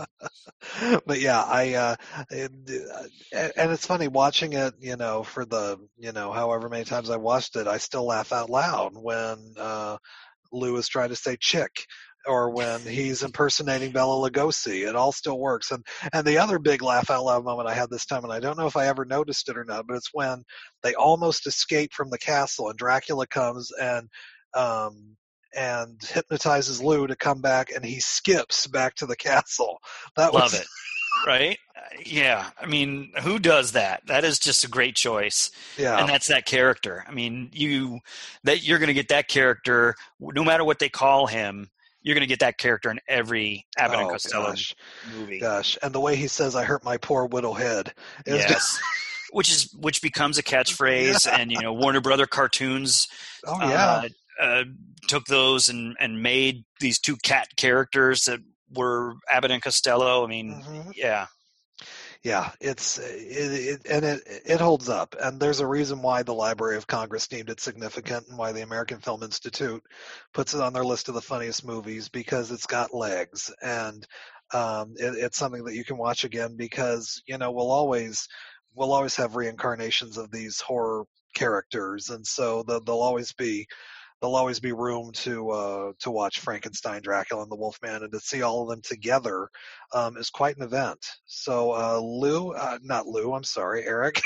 But yeah, I uh, it, and it's funny watching it. You know, for the you know however many times I watched it, I still laugh out loud when uh, Lou is trying to say "chick" or when he's impersonating Bela Lugosi. It all still works. And and the other big laugh out loud moment I had this time, and I don't know if I ever noticed it or not, but it's when they almost escape from the castle, and Dracula comes and. Um, and hypnotizes Lou to come back, and he skips back to the castle. That Love was, it, right? Yeah, I mean, who does that? That is just a great choice, yeah, and that's that character. I mean, you that you're going to get that character no matter what they call him. You're going to get that character in every Abbott oh, and Costello gosh. movie. Gosh, and the way he says, "I hurt my poor widow head," is Yes. just, which is which becomes a catchphrase, Yeah. and you know, Warner Brother cartoons. oh yeah, Uh, uh, took those and, and made these two cat characters that were Abbott and Costello. I mean, Mhm. yeah. Yeah, it's it, it and it it holds up, and there's a reason why the Library of Congress deemed it significant, and why the American Film Institute puts it on their list of the funniest movies, because it's got legs, and um, it, it's something that you can watch again, because you know we'll always we'll always have reincarnations of these horror characters, and so the, there'll always be there'll always be room to uh, to watch Frankenstein, Dracula, and the Wolfman, and to see all of them together um, is quite an event. So uh, Lou, uh, not Lou, I'm sorry, Eric.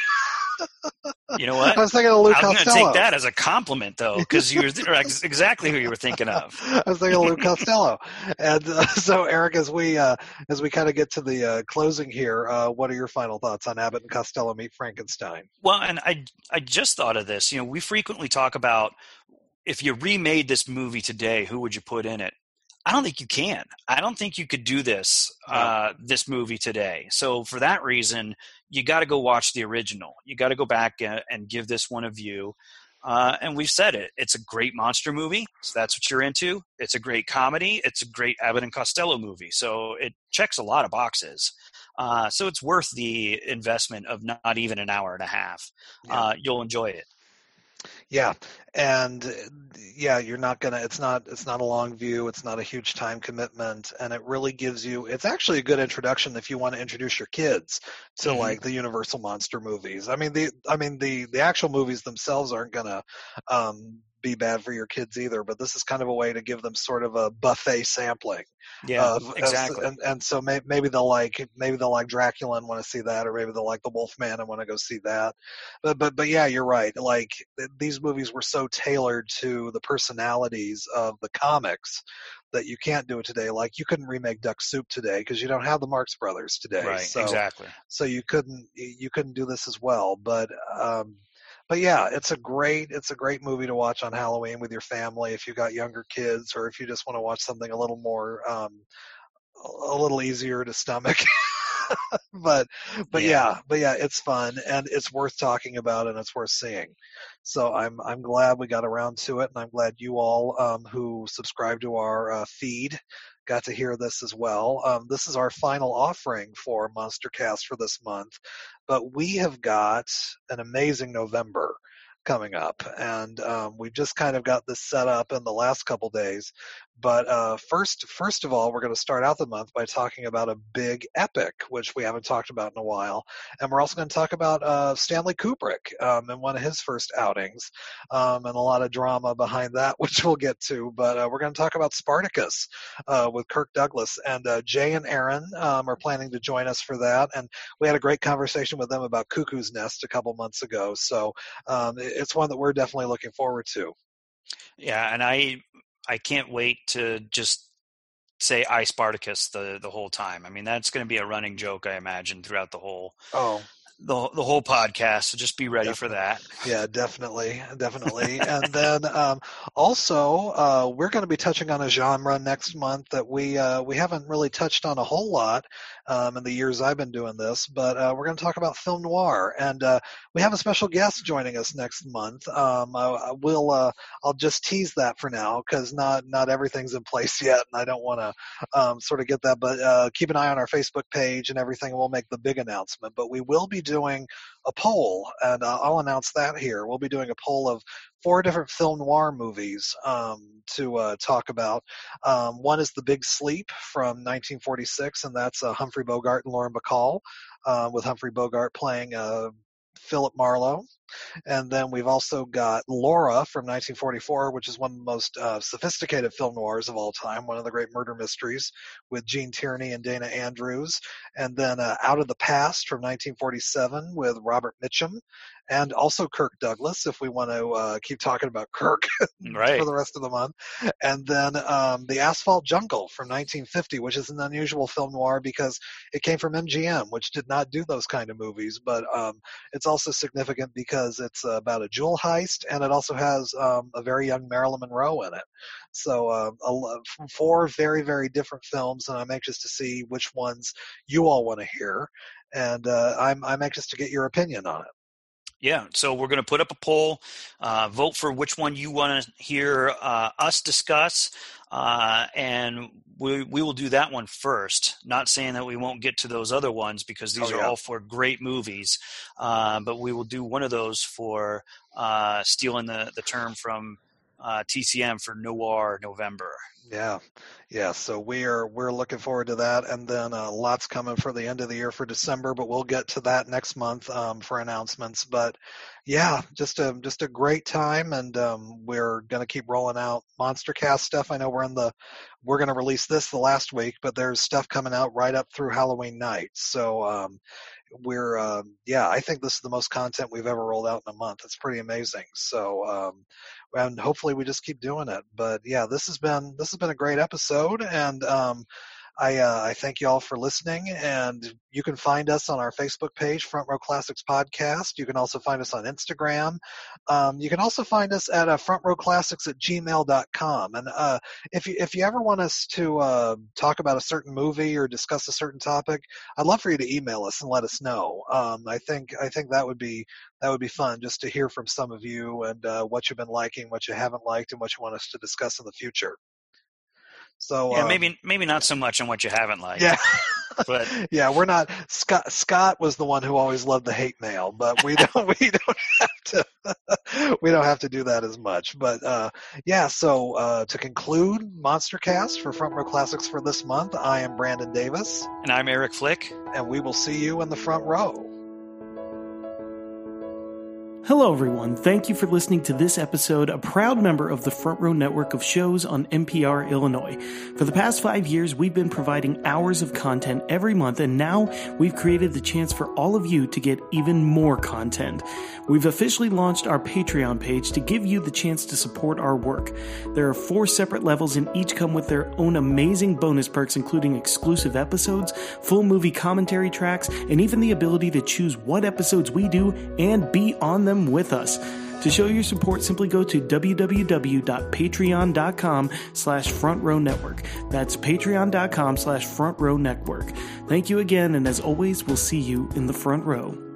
You know what? I was thinking of Lou I'm going to Costello. take that as a compliment, though, because you're ex- exactly who you were thinking of. I was thinking of Lou Costello. And uh, so, Eric, as we uh, as we kind of get to the uh, closing here, uh, what are your final thoughts on Abbott and Costello Meet Frankenstein? Well, and I I just thought of this. You know, we frequently talk about if you remade this movie today, who would you put in it? I don't think you can. I don't think you could do this uh, this movie today. So for that reason, you got to go watch the original. You got to go back and, and give this one a view. Uh, and we've said it. It's a great monster movie, so that's what you're into. It's a great comedy. It's a great Abbott and Costello movie. So it checks a lot of boxes. Uh, so it's worth the investment of not even an hour and a half. Yeah. Uh, you'll enjoy it. Yeah, and yeah, you're not gonna. It's not. It's not a long view. It's not a huge time commitment, and it really gives you. It's actually a good introduction if you want to introduce your kids to Mhm. like the Universal monster movies. I mean the. I mean the the actual movies themselves aren't gonna um, be bad for your kids either. But this is kind of a way to give them sort of a buffet sampling. Yeah, Of, exactly. and and so may, maybe they'll like maybe they'll like Dracula and want to see that, or maybe they'll like the Wolfman and want to go see that. But but but yeah, you're right. Like th- these movies were so tailored to the personalities of the comics that you can't do it today. Like you couldn't remake Duck Soup today because you don't have the Marx Brothers today. Right, so, exactly. So you couldn't you couldn't do this as well. But um, but yeah, it's a great it's a great movie to watch on Halloween with your family if you got younger kids, or if you just want to watch something a little more um, a little easier to stomach. but but yeah. yeah but yeah it's fun, and it's worth talking about, and it's worth seeing. So I'm I'm glad we got around to it, and I'm glad you all um, who subscribe to our uh, feed got to hear this as well. Um, this is our final offering for MonsterCast for this month, but we have got an amazing November coming up, and um, we just kind of got this set up in the last couple days. But uh, first, first of all, we're going to start out the month by talking about a big epic, which we haven't talked about in a while, and we're also going to talk about uh, Stanley Kubrick um, and one of his first outings, um, and a lot of drama behind that, which we'll get to. But uh, we're going to talk about Spartacus uh, with Kirk Douglas, and uh, Jay and Aaron um, are planning to join us for that, and we had a great conversation with them about Cuckoo's Nest a couple months ago. So um, it's one that we're definitely looking forward to. Yeah, and I I can't wait to just say I Spartacus the the whole time. I mean, that's going to be a running joke, I imagine, throughout the whole oh the the whole podcast. So just be ready definitely. for that. Yeah, definitely, definitely. And then um, also, uh, we're going to be touching on a genre next month that we uh, we haven't really touched on a whole lot um, in the years I've been doing this. But uh, we're going to talk about film noir, and uh, we have a special guest joining us next month. Um, I, I will uh, I'll just tease that for now because not not everything's in place yet, and I don't want to um, sort of get that. But uh, keep an eye on our Facebook page and everything, and we'll make the big announcement. But we will be doing a poll, and uh, I'll announce that here. We'll be doing a poll of four different film noir movies um, to uh, talk about. Um, one is The Big Sleep from nineteen forty-six, and that's uh, Humphrey Bogart and Lauren Bacall, uh, with Humphrey Bogart playing uh, Philip Marlowe. And then we've also got Laura from nineteen forty-four, which is one of the most uh, sophisticated film noirs of all time, one of the great murder mysteries with Gene Tierney and Dana Andrews. And then uh, Out of the Past from nineteen forty-seven with Robert Mitchum, and also Kirk Douglas, if we want to uh, keep talking about Kirk right. for the rest of the month. And then um, The Asphalt Jungle from nineteen fifty, which is an unusual film noir because it came from M G M, which did not do those kind of movies. But um, it's also significant because it's uh, about a jewel heist, and it also has um, a very young Marilyn Monroe in it. So uh, a, four very, very different films, and I'm anxious to see which ones you all want to hear. And uh, I'm, I'm anxious to get your opinion on it. Yeah, so we're going to put up a poll, uh, vote for which one you want to hear uh, us discuss, uh, and we we will do that one first. Not saying that we won't get to those other ones because these oh, are yeah. all for great movies, uh, but we will do one of those for uh, stealing the, the term from uh, T C M for Noir November. Yeah, yeah. So we are we're looking forward to that, and then uh, lots coming for the end of the year for December. But we'll get to that next month um, for announcements. But yeah, just a just a great time, and um, we're gonna keep rolling out MonsterCast stuff. I know we're in the we're gonna release this the last week, but there's stuff coming out right up through Halloween night. So um, we're um, yeah, I think this is the most content we've ever rolled out in a month. It's pretty amazing. So. Um, And hopefully we just keep doing it. But yeah, this has been this has been a great episode, and um, I uh, I thank you all for listening. And you can find us on our Facebook page, Front Row Classics Podcast. You can also find us on Instagram. Um, you can also find us at uh, front row classics at gmail dot com. And uh, if you if you ever want us to uh, talk about a certain movie or discuss a certain topic, I'd love for you to email us and let us know. Um, I think I think that would be that would be fun just to hear from some of you and uh, what you've been liking, what you haven't liked, and what you want us to discuss in the future. So yeah, um, maybe maybe not so much on what you haven't liked. Yeah. But yeah, we're not. Scott Scott was the one who always loved the hate mail, but we don't. We don't have to. We don't have to do that as much. But uh, yeah. So uh, to conclude, MonsterCast for Front Row Classics for this month, I am Brandon Davis, and I'm Eric Flick, and we will see you in the front row. Hello, everyone. Thank you for listening to this episode, a proud member of the Front Row network of shows on N P R Illinois. For the past five years, we've been providing hours of content every month, and now we've created the chance for all of you to get even more content. We've officially launched our Patreon page to give you the chance to support our work. There are four separate levels, and each come with their own amazing bonus perks, including exclusive episodes, full movie commentary tracks, and even the ability to choose what episodes we do and be on them with us. To show your support, simply go to www.patreon.com slash front row network. That's patreon.com slash front row network. Thank you again, and as always, we'll see you in the front row.